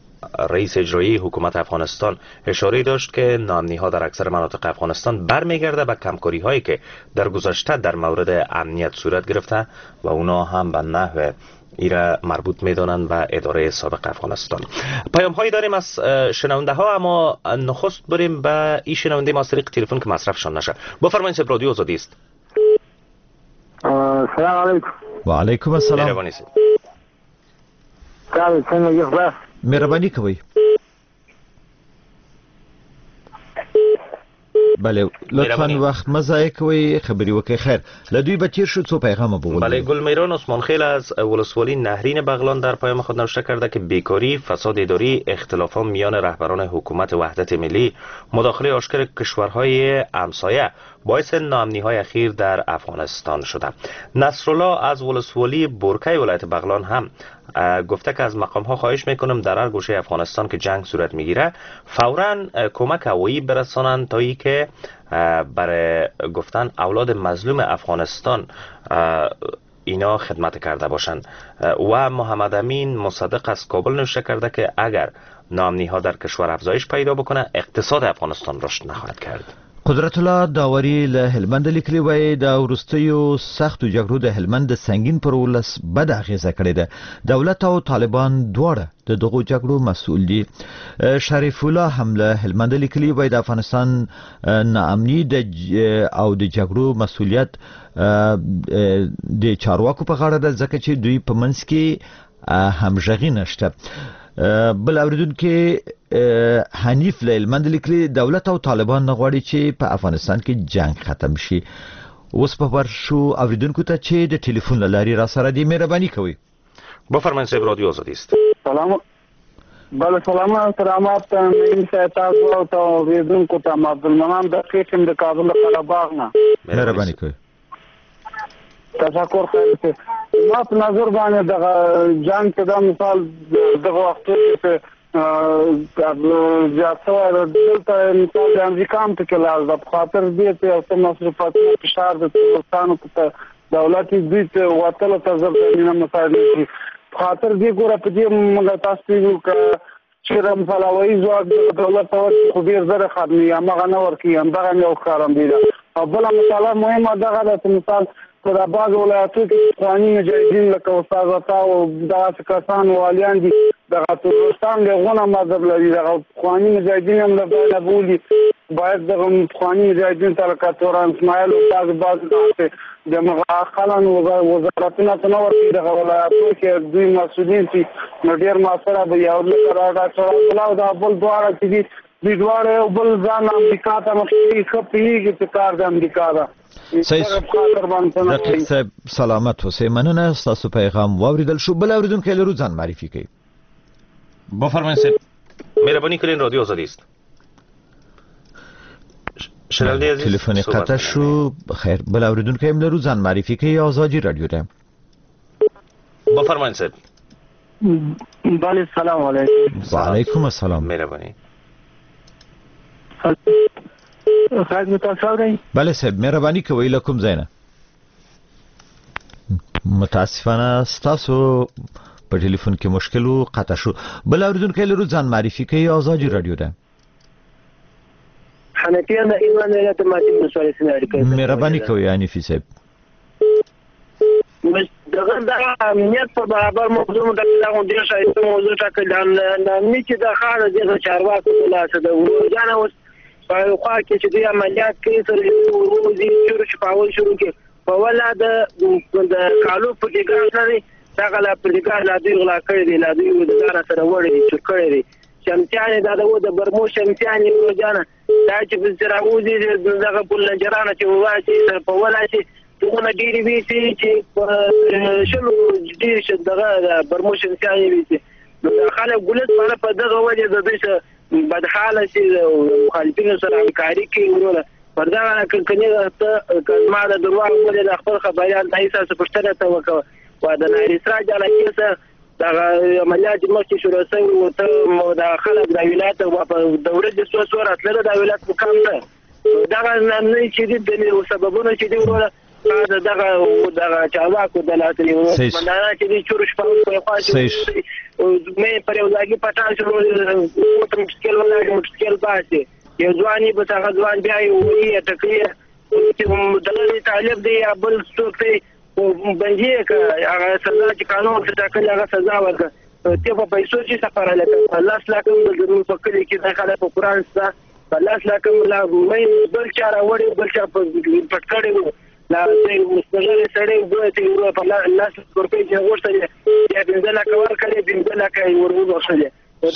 رئیس اجرایی حکومت افغانستان اشاره داشت که ناامنی‌ها در اکثر مناطق افغانستان برمیگرده به کمکاری‌هایی که در گذشته در مورد امنیت صورت گرفته و اونا هم به نحو ایره مربوط میدانند به اداره سابق افغانستان. پیام هایی داریم از شنونده ها، اما نخست بریم به این شنونده ما از طریق تلفن که مصرفشان نشه. بفرمایید صاحب، رادیو آزادی است. سلام علیکم. و علیکم السلام. مهربانی صاحب. کار څنګه یو مهرباني کوي. بله، لطفاً وقت مزایه کوي، خبری وکي. خیر، لدوی به تیر شد څو پیغام بگو. بله، گلمیران عثمانخیل از ولسوالی نهرین بغلان در پیام خود نوشته کرده که بیکاری، فساد اداری، اختلافات میان رهبران حکومت وحدت ملی، مداخله آشکار کشورهای همسایه باعث ناامنی‌های اخیر در افغانستان شده. نصرالله از ولسوالی بورکه ولایت بغلان هم گفته که از مقام‌ها خواهش میکنم در هر گوشه افغانستان که جنگ صورت میگیره فوراً کمک هوایی برسانند تا ای که برای گفتن اولاد مظلوم افغانستان اینا خدمت کرده باشند. و محمد امین مصدق از کابل نوشته کرده که اگر ناامنی‌ها در کشور افزایش پیدا بکنه اقتصاد افغانستان رشد نخواهد کرد. قدرت الله داوري له هلمند لیکلي وای د ورستیو سختو جګړو د هلمند سنگین پر ولس بد اغیزه کړې ده. دولت او طالبان دواړه د دغو جګړو مسؤل دي. شریف الله هم له هلمند لیکلي وای د افغانستان ناامني د او د جګړو مسؤلیت د چارواکو په غاړه ده ځکه چې دوی په منځ کې همغږي نشته. بل اوریدونکو حنیف له هلمند لیکلي دولت او طالبان نه غواړي چې په افغانستان کې جنگ ختم شي. اوس په ورشو اوریدونکو ته چې د ټلیفون لاري را سره دی مهرباني کوي. بفرمایئ صاحب رادیو آزادی است. سلام. بله سلام سلامات نیم صاحب تاسو او ته اوریدونکو ته عبدالمنان د قسم د کابل قلعه باغ نه مهرباني کوي. تشکر خیر. ما په نظر باندې د جنگ په د مثال دغه وخت کې زیات شوی دلته مثال د امریکا هم پکې لاس ده په خاطر دې ته او مصرفاتو فشار د ترکستانو په دولت دوی ته وتل ته ضروري مسایل دي په خاطر دې ګوره په دې موږ تاسو یو چې رم فلاوي ځواک د دولت او خو ډیر زره خدمي هغه نه ورکی هم دغه یو کارم دی او بل مثال مهمه دغه د مثال په بعض ولایتو کې قانوني مجاهدین لکه استاد عطا او دغه کسان والیان دي دغه ترکستان له غونه مذهب لري دغه قانوني مجاهدین هم له بولي باید دغه قانوني مجاهدین تر کاتوران اسماعیل او بعض بعض د مغاخلن وزارتونه تنور کې دغه ولایتو کې دوی مسؤلین چې ډیر ماسره به یو لکه راځي او دا بل دواړه چې دوی دواړه بل ځان امریکا ته مخکې خپلېږي چې کار د امریکا ده. دقیق صاحب سلامت اوسئ. مننه ستاسو پیغام واوریدل شو. بل اوریدونکو لرو ځان معرفي کړئ. بفرمایئ صاحب مهرباني کړئ رادیو آزادی است. شنونده عزیز تلفن قطع شو. خیر بل اوریدونکو هم لرو ځان معرفي کړئ. آزادی رادیو ده. بفرمایئ صاحب. بله سلام علیکم. و علیکم السلام. مهرباني. خیر متاسفانه بله صاحب مهرباني کوئ لکم زینه. متاسفانه ستاسو په ټلیفون کې مشکل و قطع شو. بل اوریدونکو لرو ځان معرفي کوي. آزادی رادیو ده. حنفیان ایمان ولایت ماتین مسئله سناری کوي. مهرباني کوئ حنیفی صاحب. دغه د امنیت په برابر موضوع د دغه ډیر شایسته موضوع ټاکل نه نه چې د خار د چارواکو په لاس ده ورجانه اوس په خوا کې چې د عملیات کوي سره وروزي شروع شپاول شروع کې په ولا د د کالو په ډیګار سره دغه لا په ډیګار لا دی غلا کړی دی لا دی د ځان سره وړي چې کړی دی شمتیان دا د برمو شمتیان ورجانه دا چې په سره وځي دغه په لنجرانه چې وایي په ولا چې دغه ډیری وی چې شنو ډیر ش دغه پرموشن کوي وی چې خلک ګولت باندې په دغه وجه د دې بد حاله چې مخالفینو سره همکاري کوي ورونه پردا نه کني ته کلمه د درواغ ولې د خپل خبريان د ایساس پښتنه ته وکړه و د نایری سراج علاقه دغه عملیات مخکې شروع شوی او ته د خلک د ولایت په دوره د څو څو راتلل د ولایت مقام ده دغه نه چې د سببونو چې دی ورونه دا دغه دغه چاواکو د لاتري مندانه چې د چورش په خواږه مې پر یو ځای پټا شروع کوم مشکل ولا مشکل پاتې یو ځواني به څنګه ځوان بیا یو یې ټکړه چې دغه طالب دی بل څوک دی بنجي که هغه سزا چې قانون څه ټاکل هغه سزا ورکړه ته په پیسو چې سفر لکه الله سلاکم د فکر کې داخله په قران سره الله سلاکم لا مې بل چاره وړي بل چا په پټکړې لا مستقل سړی دوه ته ورو په لاس ورپې چې ورته یا بنځله کور کړي بنځله کوي ورو ورسره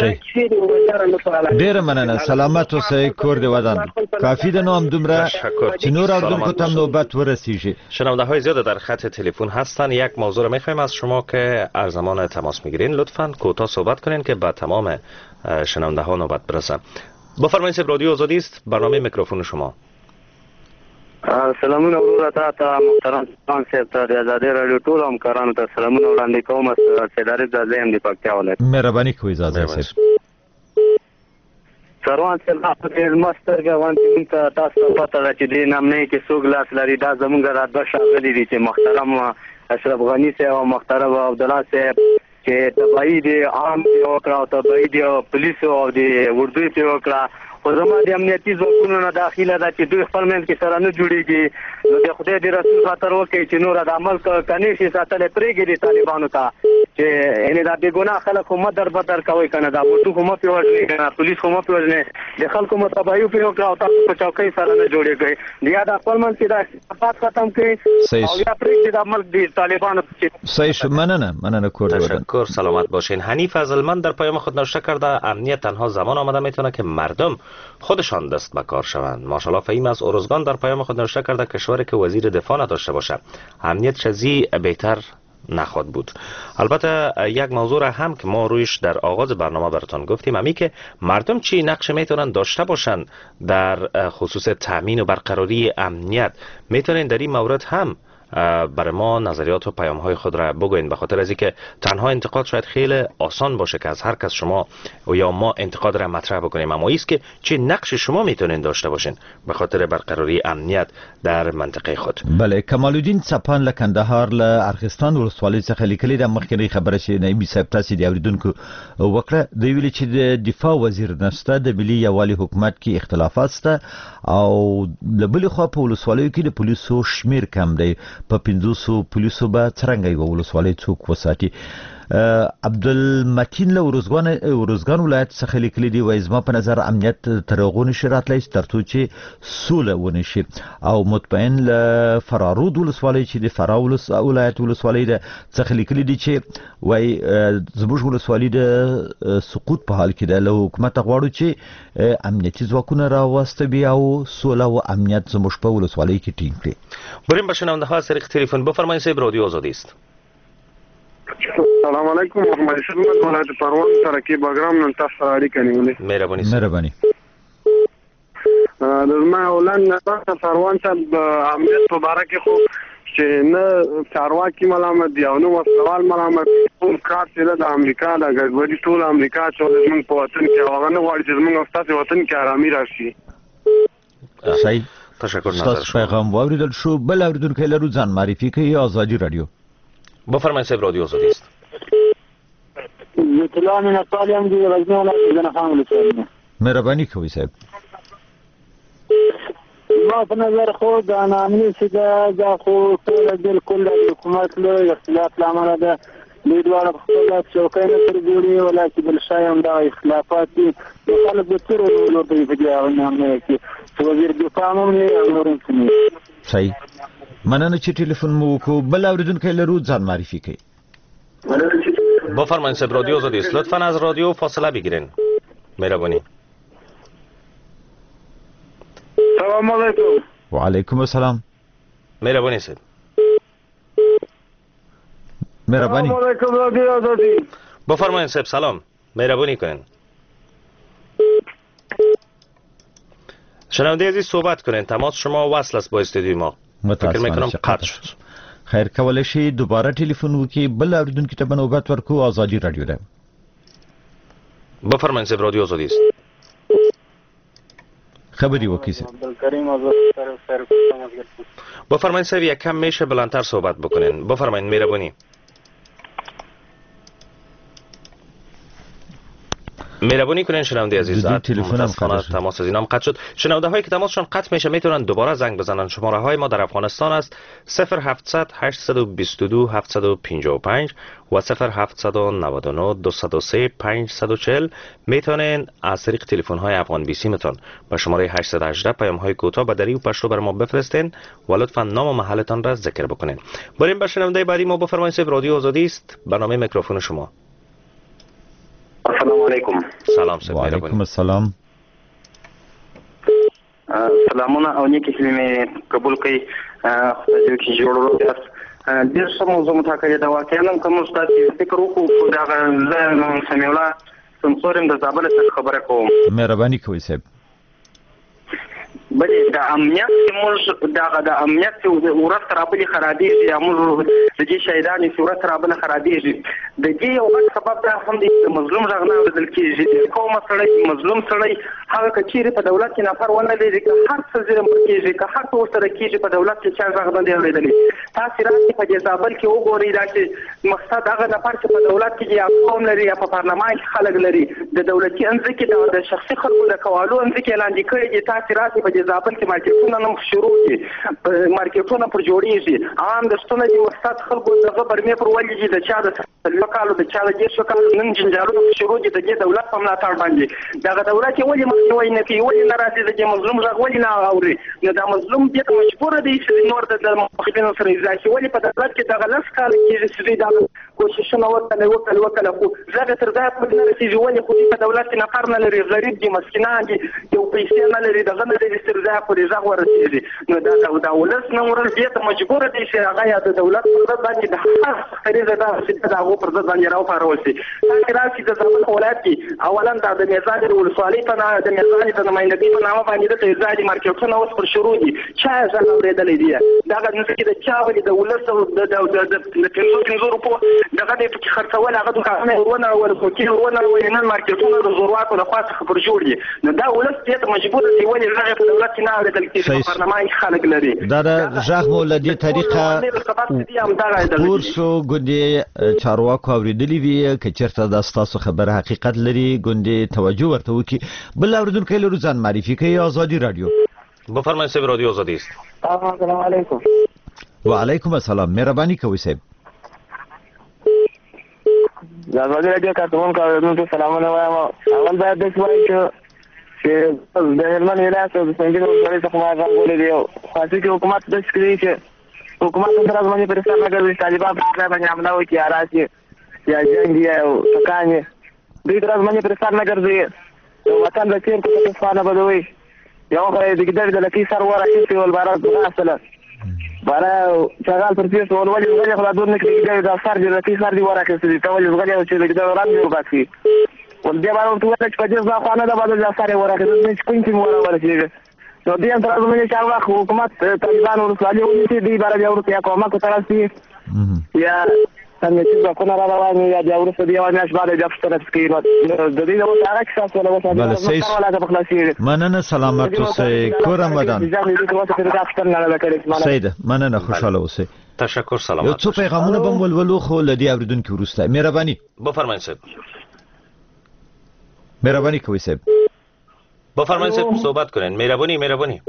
ډیر مننه. سلامت اوسئ. کور دی ودان. کافی ده نو هم دومره چې نور اردوونکو ته نوبت ورسیږي. شنونده های زیاد در خط تلفن هستن. یک موضوع رو میخوایم از شما که هر زمان تماس میگیرین لطفاً کوتاه صحبت کنین که بعد تمام شنونده ها نوبت برسه. بفرمایید رادیو آزادی است. برنامه میکروفون شما. سلامونه وروره تا ته محترم خان صاحب ته د ازادي رادیو ټول همکارانو ته سلامونه وړاندې کوم. سیداري زازی ام د پکتیا ولایت. مهرباني کوئ زازی صاحب. سروان صاحب په ماستر کې وانت ته تاسو پته ده چې د نامنې کې څوک لاس لري. دا زمونږ را د شاغلي دي چې محترم اشرف غنی صاحب او محترم عبد الله صاحب چې تبعید عام او کراو تبعید پولیس او د اردو په وکړه. خو زما د امنیتي ځواکونو نه داخله ده چې دوی خپل منځ کې سره نه جوړیږي. نو د خدای د رسول خاطر وکړي چې نور د عمل کني شي ساتل پرېږدي د طالبانو ته چې یعنی دا بې ګناه خلک خو مدر بدر کوي کنه. دا اردو خو مو په وژني کنه، پولیس خو مو په وژني، د خلکو متابعیو په وکړه او تاسو په چوکۍ سره نه جوړیږي. بیا د خپل منځ کې دا اختلافات ختم کړي او یا پرېږدي د عمل د طالبانو. صحیح شد. مننه مننه کورد. تشکر، سلامت باشین. حنیف فضلمند در پیام خود نوشته کرده امنیت تنها زمان آمده میتونه که مردم خودشان دست به کار شوند. ماشاءالله فهیم از اورزگان در پیام خود نوشته کرده کشوری که وزیر دفاع نداشته باشه امنیت چیزی بهتر نخواد بود. البته یک موضوع را هم که ما رویش در آغاز برنامه براتون گفتیم، همی که مردم چی نقش میتونن داشته باشن در خصوص تامین و برقراری امنیت. میتونن در این مورد هم برای ما نظریات و پیام های خود را بگوین، به خاطر از اینکه تنها انتقاد شاید خیلی آسان باشه که از هر کس شما و یا ما انتقاد را مطرح بکنیم، اما ایست که چه نقش شما میتونین داشته باشین به خاطر برقراری امنیت در منطقه خود. بله، کمال الدین چپان له کندهار له ارغستان ولسوالۍ څخه لیکلي د مخکنی خبره چې نایبي صاحب تاسو دی اوریدونکو وکړه د ویلي چې د دفاع وزیر نشته، د ملي یوالي حکومت کې اختلافات شته او د بل خو په ولسوالیو کې د پولیسو شمیر کم دی. په پنځوسو پولیسو به څنګه یو ولسوالۍ څوک وساتي؟ عبدالمتین له ورزګان ورزګان ولایت څخه لیکلي دی، وایي زما په نظر امنیت تر هغو نشي راتلی ترڅو چې سوله ونه شي. او مطمئن له فرارود ولسوالۍ چې د فراه ولایت ولسوالۍ ده څخه لیکلي دی چې وایي زموږ ولسوالۍ د سقوط په حال کې ده. له حکومته غواړو چې امنیتي ځواکونه راوستوي او سوله و امنیت زموږ په ولسوالۍ کې ټینګ کړي. بریم به شنونده ها از طریق تلفن بفرمایید. صاحب رادیو آزادی است. سلام علیکم محمد شرمت ولایت پروان ترکی بګرام نن تاسو سره اړیکه نیولې. مهرباني مهرباني. زما اولن تاسو پروان ته امنیت په اړه کې خو چې نه چارواکي ملامت دی او نو سوال ملامت ټول کار چې د امریکا د ګډوډي ټول امریکا چې زموږ په وطن کې هغه نه غواړي چې زموږ استاد وطن کې آرامي راشي. صحیح. تشکر. تاسو پیغام واوریدل شو. بل اوریدونکو لرو ځان معرفي کوي. آزادی رادیو. بفرمایید. صاحب رادیو آزادی است. اطلاع من اطالیم دی رزمی ولایت زنه خان ولسوالی. مهرباني کوي صاحب. ما په نظر خو د نامني چې دا خو ټول بالکل د حکومت له اختلاف لامل ده. لیدوار خپل چوکۍ نه تر ګوري ولکه بل شای هم دا اختلافات دي. خلک د تر ولو په دې نه کې چې وزیر دفاع هم نه اورم څه. صحیح. مننه چې ټلیفون مو کو. بل اوریدونکو لرو ځان معرفي کوي. بفرمایید. صاحب رادیو آزادی است. لطفاً از رادیو فاصله بگیرین. مهربانی. سلام علیکم. و علیکم السلام. مهربانی صاحب. مهربانی. سلام علیکم رادیو آزادی. بفرمایید صاحب. سلام. مهربانی کنین. شنونده عزیز صحبت کنین. تماس شما وصل است با استودیوی ما. فکر میکنم قطع شد. خیر کولای شي دوباره ټلیفون وکړي. بل اوریدونکو ته نوبت ورکو. آزادی رادیو ده. بفرمایید. صاحب رادیو آزادی است. خبری وکړئ. بفرمایید صاحب یک کم میشه بلندتر صحبت بکنین. بفرمایید. مهربانی. مهربانی کنین شنونده عزیز. متاسفانه تماس از اینام قطع شد. شنونده هایی که تماسشون قطع میشه میتونن دوباره زنگ بزنن. شماره های ما در افغانستان است صفر هفتصد هشتصد و بیست و دو هفتصد و پنجاه و پنج و صفر هفتصد و نود و نه دویست و سه پانصد و چهل. میتونین از طریق تلفن های افغان بی سیمتون به شماره هشتصد و هجده پیام های کوتاه به دری و پشتو بر ما بفرستین و لطفا نام و محلتان را ذکر بکنین. بریم به شنونده بعدی. ما بفرمایید. صاحب رادیو آزادی است. برنامه میکروفون شما. السلام علیکم. سلام صاحب. و علیکم السلام. سلامونه او نیکی کلمې قبول کړئ. خدای دې جوړ وکړي. ډېر ښه موضوع مطالعه دا واقعا کوم ستاسو فکر وکړو دا زه سمې الله سمسورم د زابل څخه خبره کوم. مهرباني کوئ صاحب. بلې د امنیت چې موږ دغه د امنیت چې ورځ تر بلې خرابېږي یا موږ د دې شهیدانو چې ورځ تر بله خرابېږي د دې یو غټ سبب دا هم دی چې مظلوم غږ نه اورېدل کېږي. کومه سړی مظلوم سړی هغه که چیرې په دولت کې نفر ونه لري که هر څه ظلم کېږي که هر څه ورسره کېږي په دولت کې چا غږ نه دی اورېدلی. تاسې راسئ په دې زابل کې وګورئ دا چې مقصد هغه نفر چې په دولت کې یا قوم لري یا په پارلمان کې خلک لري د دولتي ځمکې د شخصي خلکو د کوالو ځمکې لاندې کړي دي. تاسې راسئ په دې زابل کې مارکېټونه نن شروع دي، مارکېټونه پر جوړېږي، عام د ستونه دي مقصد خلکو دغه برمې پر ولې دي د چا د څلوېښت کالو د چا د دېرشو کالو نن جنجالونه شروع دي د دې دولت په ملاتړ باندې. دغه دولت یې ولې مخنیوی نه کوي؟ ولې نه راځي د دې مظلوم غږ ولې نه اوري؟ نو دا مظلوم دې ته مجبوره دی چې نور د مخالفینو سره اجرا شي. ولې په دولت کې دغه لس کاله کېږي چې دوی دغه کوششونه وکړل وکړل وکړل خو غږ تر ځایه پورې نه رسېږي. ولې خو دوی په دولت کې نفر نه لري، غریب دي، مسکینان دي، یو پیسې نه لري، دغه نه لري تر ځایه پورې غږ ورسېږي. نو دا دا ولس نن ورځ دې ته مجبوره دی چې هغه یا د دولت پر ضد باندې د هر سختريزه دا چې د هغو پر ضد باندې راوپارول شي. تاسې راسئ د زابل په ولایت کې اولا دا د میزان د ولسوالۍ په نامه د میزان د نمایندګۍ په نامه باندې دلته ځای مارکېټونه اوس پر شروع دي. چا یې غږ اورېدلی دی؟ دغه ځمکې د چا ولې د ولس د پنځو پنځو روپو دغه دی پکې خرڅول، هغه دوکانونه یې ورونړول، خوکې یې ورونړولې، نن مارکېټونه د زورواکو له خوا څخه پر جوړ دي. نو دا ولس دې ته مجبور دی ولې غږ یې په دولت کې نه اورېدل کېږي، په پارلمان کې خلک لري. دا د غږ مو له دې طریقه پور شو ګوندې چارواکو اورېدلي وي که چېرته دا ستاسو خبره حقیقت لري ګوندې توجه ورته وکړي. بل اورېدونکی لرو ځان معرفي کوي. آزادی رادیو. بفرمایید صاحب، رادیو آزادی است. السلام علیکم. و علیکم السلام. مهرباني کوئ صاحب. د آزادي رادیو کارکوونکو اورېدونکو سلامونه وایم. اول باید داسې وایي چې چې د هلمند ولایت او د سنګین ولسوالۍ څخه ما غږ ولیدی او خاصې کې حکومت داسې کوي چې حکومت سره باندې پر سر نه ګرځي، طالبان پر ځای باندې حمله وکړي یا راشي یا جنګ یا ټکان یې دوی تر باندې پر سر نه ګرځي. وطن د تیر کو څه فانه بدوي یو غره د ګډ د لکی سر ورا چې ول بارا غاسله بارا شغال پر تیر ول ولې غره خلا دور نه کېږي دا سر د لکی سر دی ورا کې ته ولې غره چې د ګډ وران دی وباسي ول دې باندې ټول چې په دې ځا خانه دا بدل ځای ورا کې د کوم چې ورا ورسیږي. نو دې ان تر باندې چې هغه حکومت طالبان او رسالي ونیسي دی بارا بیا ورته کومه کو ترسي یا څنګه چې دا کومه راوړنه یا د ورسره دی او ناش باندې د افسر سکینو د دې نو هغه څه ولا وسه ولا د بخلاصي. مننه سلامت اوسئ. کور آمدان. سید مننه خوشاله اوسئ. تشکر سلامت. یو څو پیغامونه بم ولولو خو لدی اوریدونکو وروسته. مهرباني. بفرمایید صاحب. مهرباني کوئ صاحب. بفرمایید صاحب صحبت کنین. مهرباني مهرباني.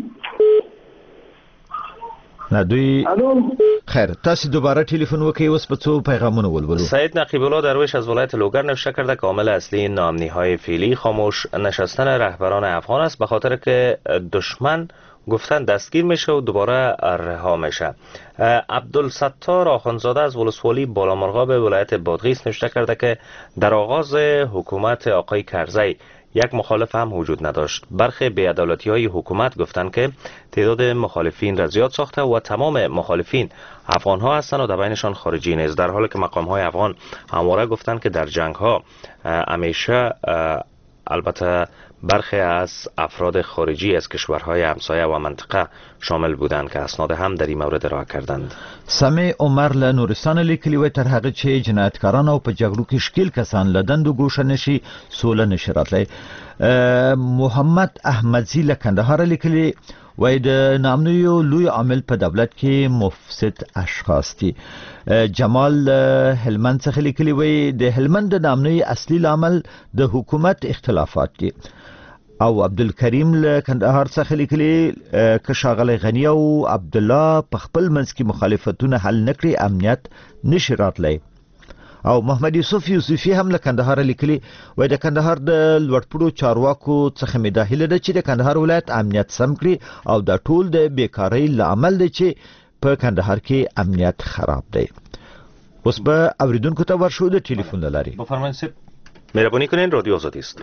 نه دوی خیر تاسو دوباره تلفن وکړئ. اوس په څو پیغامونه ولولو. سید نقیب الله درویش از ولایت لوگر نوشته کرده که عامل اصلی ناامنی‌های فعلی خاموش نشستن رهبران افغان است، به خاطر که دشمن گفتن دستگیر میشه و دوباره رها میشه. عبدالستار آخوندزاده از ولسوالی بالامرغاب ولایت بادغیس نوشته کرده که در آغاز حکومت آقای کرزی یک مخالف هم وجود نداشت. برخی بی‌عدالتی های حکومت گفتند که تعداد مخالفین را زیاد ساخته و تمام مخالفین افغان ها هستند و در بینشان خارجی نیست، در حالی که مقام های افغان همواره گفتند که در جنگ ها همیشه البته برخی از افراد خارجی از کشورهای همسایه و منطقه شامل بودند که اسناد هم در این مورد ارائه کردند. سمی عمر له نورستان لیکلی و تر هغه چې جنایتکاران او په جګړو کې شکیل کسان له دندو ګوښه نشي سوله نشي راتلی. محمد احمدزی له کندهار لیکلی وای د نامنیو لوی عامل په دولت کې مفسد اشخاص دي. جمال هلمند څخه لیکلی وای د هلمند د نامنیو اصلي عامل د حکومت اختلافات دي. او عبدالکریم له کندهار څخه لیکلی که ښاغلی غنی او عبد الله په خپل منځ کې مخالفتونه حل نکړي امنیت نشي راتلی. او محمد یوسف یوسفی هم له کندهار لیکلی وای د کندهار د لوړپوړو چارواکو څخه مې دا هیله ده چې د کندهار ولایت امنیت سم کړي او دا ټول د بیکارۍ له امله دی چې په کندهار کې امنیت خراب دی. اوس به اوریدونکو ته ورشو د ټلیفون له لارې. بفرمایید صاحب. مهرباني کنین رادیو آزادی است.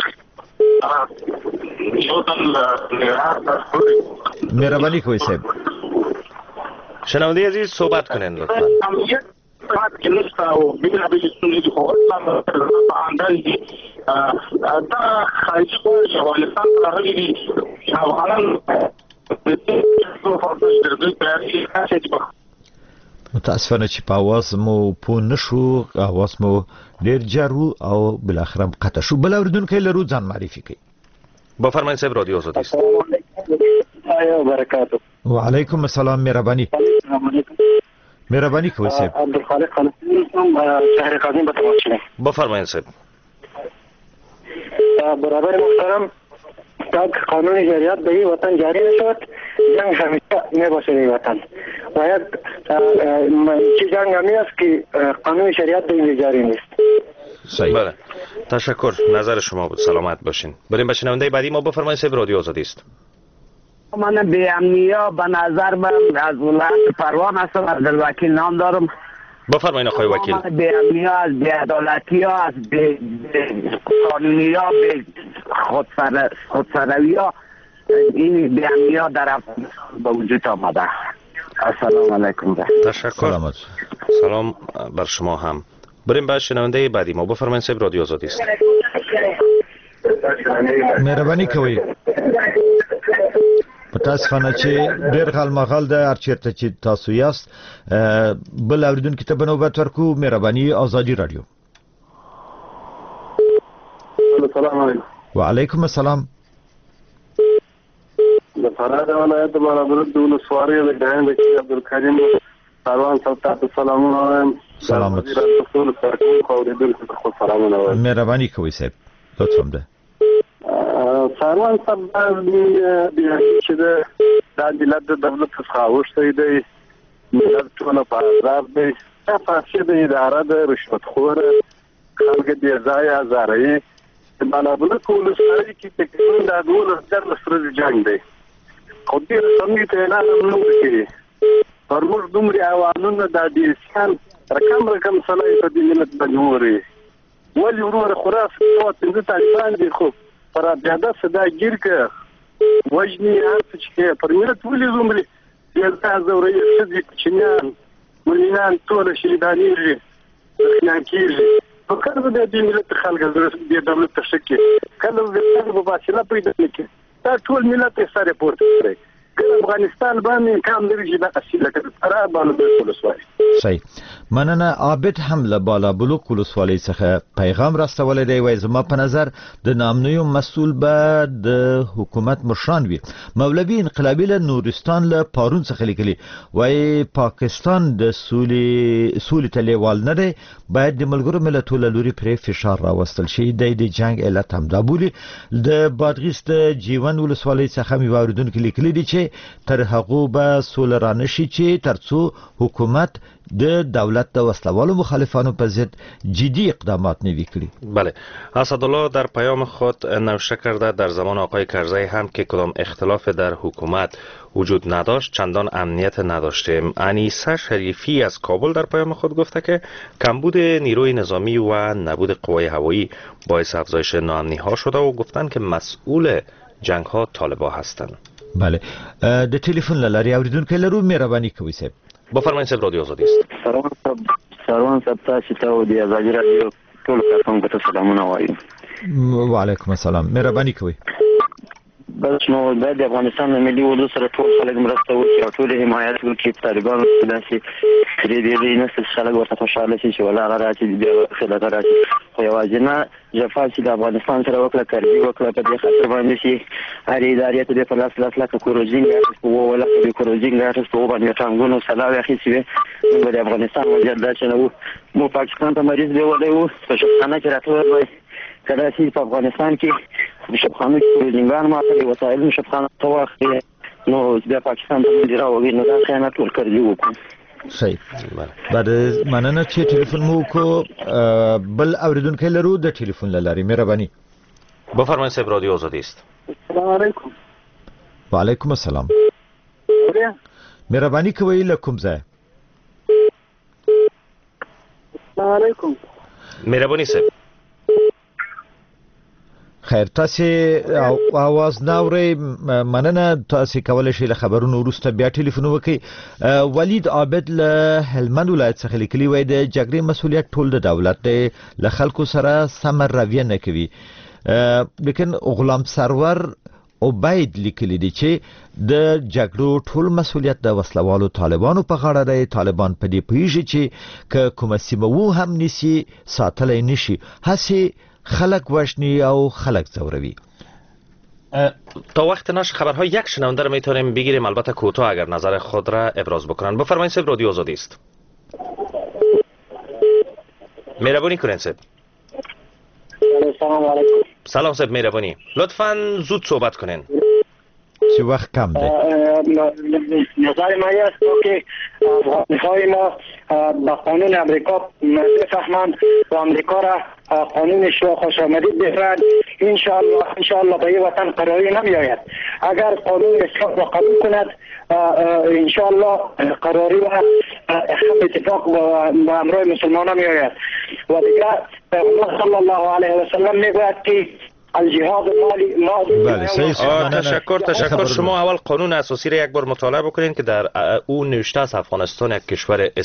مهرباني کوئ صاحب. شنونده عزیز صحبت کنین لطفا. قاعد كنستا وبيلعب بالسنة وأصلا عندي دا خارج قوي وأفغانستان راغلي متاسفانه چې په اواز مو پوه نشو، اواز مو ډیر جارو او بل اخر قطع شو. بل اوریدونکو لرو ځان معرفي کوي. بفرمایید صاحب رادیو آزادی است. آیا برکاتو. وعلیکم السلام. مهربانی مهربانی کوي صاحب. عبدالخالق خان شهر قاضی به تماشا. بفرمایید صاحب. برادر محترم، تاک قانون جریات به این وطن جاری نشود، جنگ همیشه میباشه این وطن. باید چی جنگ همی است که قانون شریعت به این جاری نیست. صحیح. بله. تشکر. نظر شما بود. سلامت باشین. بریم به شنونده بعدی ما. بفرمایید صاحب رادیو آزادی است. من به امنیا به نظر من از ولایت پروان هستم، عبدالوکیل نام دارم. بفرمایید آقای وکیل. به امنیا از بی عدالتی ها، از بی قانونی ها، به خودسروی ها، این به امنیا در افغانستان به وجود آمده. السلام علیکم. تشکر. سلامت. سلام بر شما هم. بریم به شنونده بعدی ما. بفرمایید صاحب رادیو آزادی است. مهرباني کوئ. متاسفانه چې ډېر غل مغال د ارچرته چې تاسو یاست بل اوریدونکو ته بنوبت ورکو. مهرباني آزادي رادیو. السلام علیکم. وعلیکم السلام. د فراه ولایت برابر د ولسوالۍ د ګاین د عبدالکریم کاروان صاحب ته سلامونه وایم. سلامت. ټول کارکونکو او اوریدونکو ته سلامونه وایم. مهرباني کوئ صاحب. لطفا ده. ساروان صاحب د چې د ملت د دولت څخه اوښتې دی، ملت ټول په عذاب دی، فاسد اداره د رشوت خور خلک دې ځای ازاري بلابل کول سړي کې تقریبا د ډول سره سره جنگ دی. خو دې سمې ته اعلان نه وکړي پر موږ دومره عوامونه د دې سیان رقم رقم صلاحي په دې ملت باندې وره ولې ورور خلاص او څنګه طالبان دي خو پر پیاده صدا گیر که وجنی هرڅه چې پر ملت ولې زمري د زوري سدي چنيان مليان ټول شهیدانېږي خناکېږي په کار د دې ملت خلک د دولت تشکي کله د په فاصله پیدا کړي دا ټول ملت یې سره پورته کړی. افغانستان باندې کام لري د اصله کړه تر باندې ولسوالۍ. صحیح. مننه. عابد هم له بالا بلوک ولسوالۍ څخه پیغام راستولی دی. وایي زما په نظر د نامنیو مسؤل به د حکومت مشران وي. مولوي انقلابي له نورستان له پارون څخه لیکلي وایي پاکستان د سولې سولې ته لیوال نه دی، باید د ملګرو ملتونو له لوري پرې فشار راوستل شي. د دې جنگ علت همدا بولي. د بادغیس د جیون ولسوالۍ څخه مې واوریدونکو لیکلي دي چې تر هغه به سول را نشي چې ترڅو حکومت د دولت د وسلوالو مخالفانو په ضد جدی اقدامات نوی کړي. بله. اسدالله در پیام خود نوشته کرده در زمان آقای کرزی هم که کدام اختلاف در حکومت وجود نداشت چندان امنیت نداشتیم. انیسه شریفی از کابل در پیام خود گفته که کمبود نیروی نظامی و نبود قوای هوایی باعث افزایش ناامنی ها شده و گفتن که مسئول جنگ ها طالبا هستند. بله. د ټلیفون لاري اوریدونکو لرو. مهرباني کوئ صاحب. بفرمایید صاحب رادیو آزادی است. سلام صاحب. سلام صاحب تاسو ته او د آزادي رادیو ټول کارکونکو ته سلامونه وایم. وعلیکم السلام. مهرباني کوئ. بس نو د افغانستان ملي ولو سره ټول خلک مرسته وکړي او ټول حمایت وکړي. طالبانو داسې لري دي نه څه خلک ورته خوشاله شي چې ولا راځي د خلک راځي خو یوازې نه جفا چې د افغانستان سره وکړه کړي وکړه په دې خاطر باندې چې هر ادارې ته په لاس لاس لکه کوروجینګ په ولا په کوروجینګ راځي په باندې ټانګونو سلاوي اخیسي د افغانستان وضعیت دا چې نو مو پاکستان ته مریض دی ولې وو په شپانه کې راټول وای کله چې په افغانستان کې د شپانه کې کوروجینګان ماته وسایل شپانه توخه نو د پاکستان ته دی راوږي نو دا خیانت ورکړي وو. صحیح. بعد مننه چې ټلیفون مو کو. بل اوریدونکو لرو د ټلیفون لاري. مهرباني. بفرمایید صاحب رادیو آزادی است. السلام علیکم. وعلیکم السلام. مهرباني کوئ له کوم ځای؟ السلام علیکم. مهرباني صاحب. خیر تاسو आवाज ناوري. مننه. تاسو کولای شئ له خبرونو وروسته بیا ټلیفون وکړئ. ولید عابد له هلمند ولایت څخه لیکلی وای د جګړې مسولیت ټول د دولت دی، له خلکو سره سم رویه نه کوي. لیکن غلام سرور عبید لیکلی دی چې د جګړو ټول مسولیت د وسلوالو طالبانو په غاړه دی. طالبان په دې پوهیږي چې که کومه سیمه وو هم نیسي ساتلی نشي، هسې خلک وشنی او خلک ځوروي. تا وقت نشر خبرها یک شنونده رو میتونیم بگیریم، البته کوتاه اگر نظر خود را ابراز بکنن. بفرمایید صاحب، رادیو آزادی است. مهربانی کنین صاحب. سلام علیکم. سلام صاحب، مهربانی لطفاً زود صحبت کنین. چه وقت کم ده؟ نظر ما است که افغانهای ما با قانون امریکا بفهمند و امریکا را قانونش را خوش آمدید بفرد. انشاءالله انشاءالله به این وطن قراری نمی آید. اگر قانون اسلام را قبول کند انشاءالله قراری و هم اتفاق با امروی مسلمان نمی آید. و دیگر پیغمبر صلی الله علیه و سلم می گوید که الجهاد مالی مالی. بله صحیح. تشکر تشکر. شما اول قانون اساسی را یک بار مطالعه بکنین که در او نوشته است افغانستان یک کشور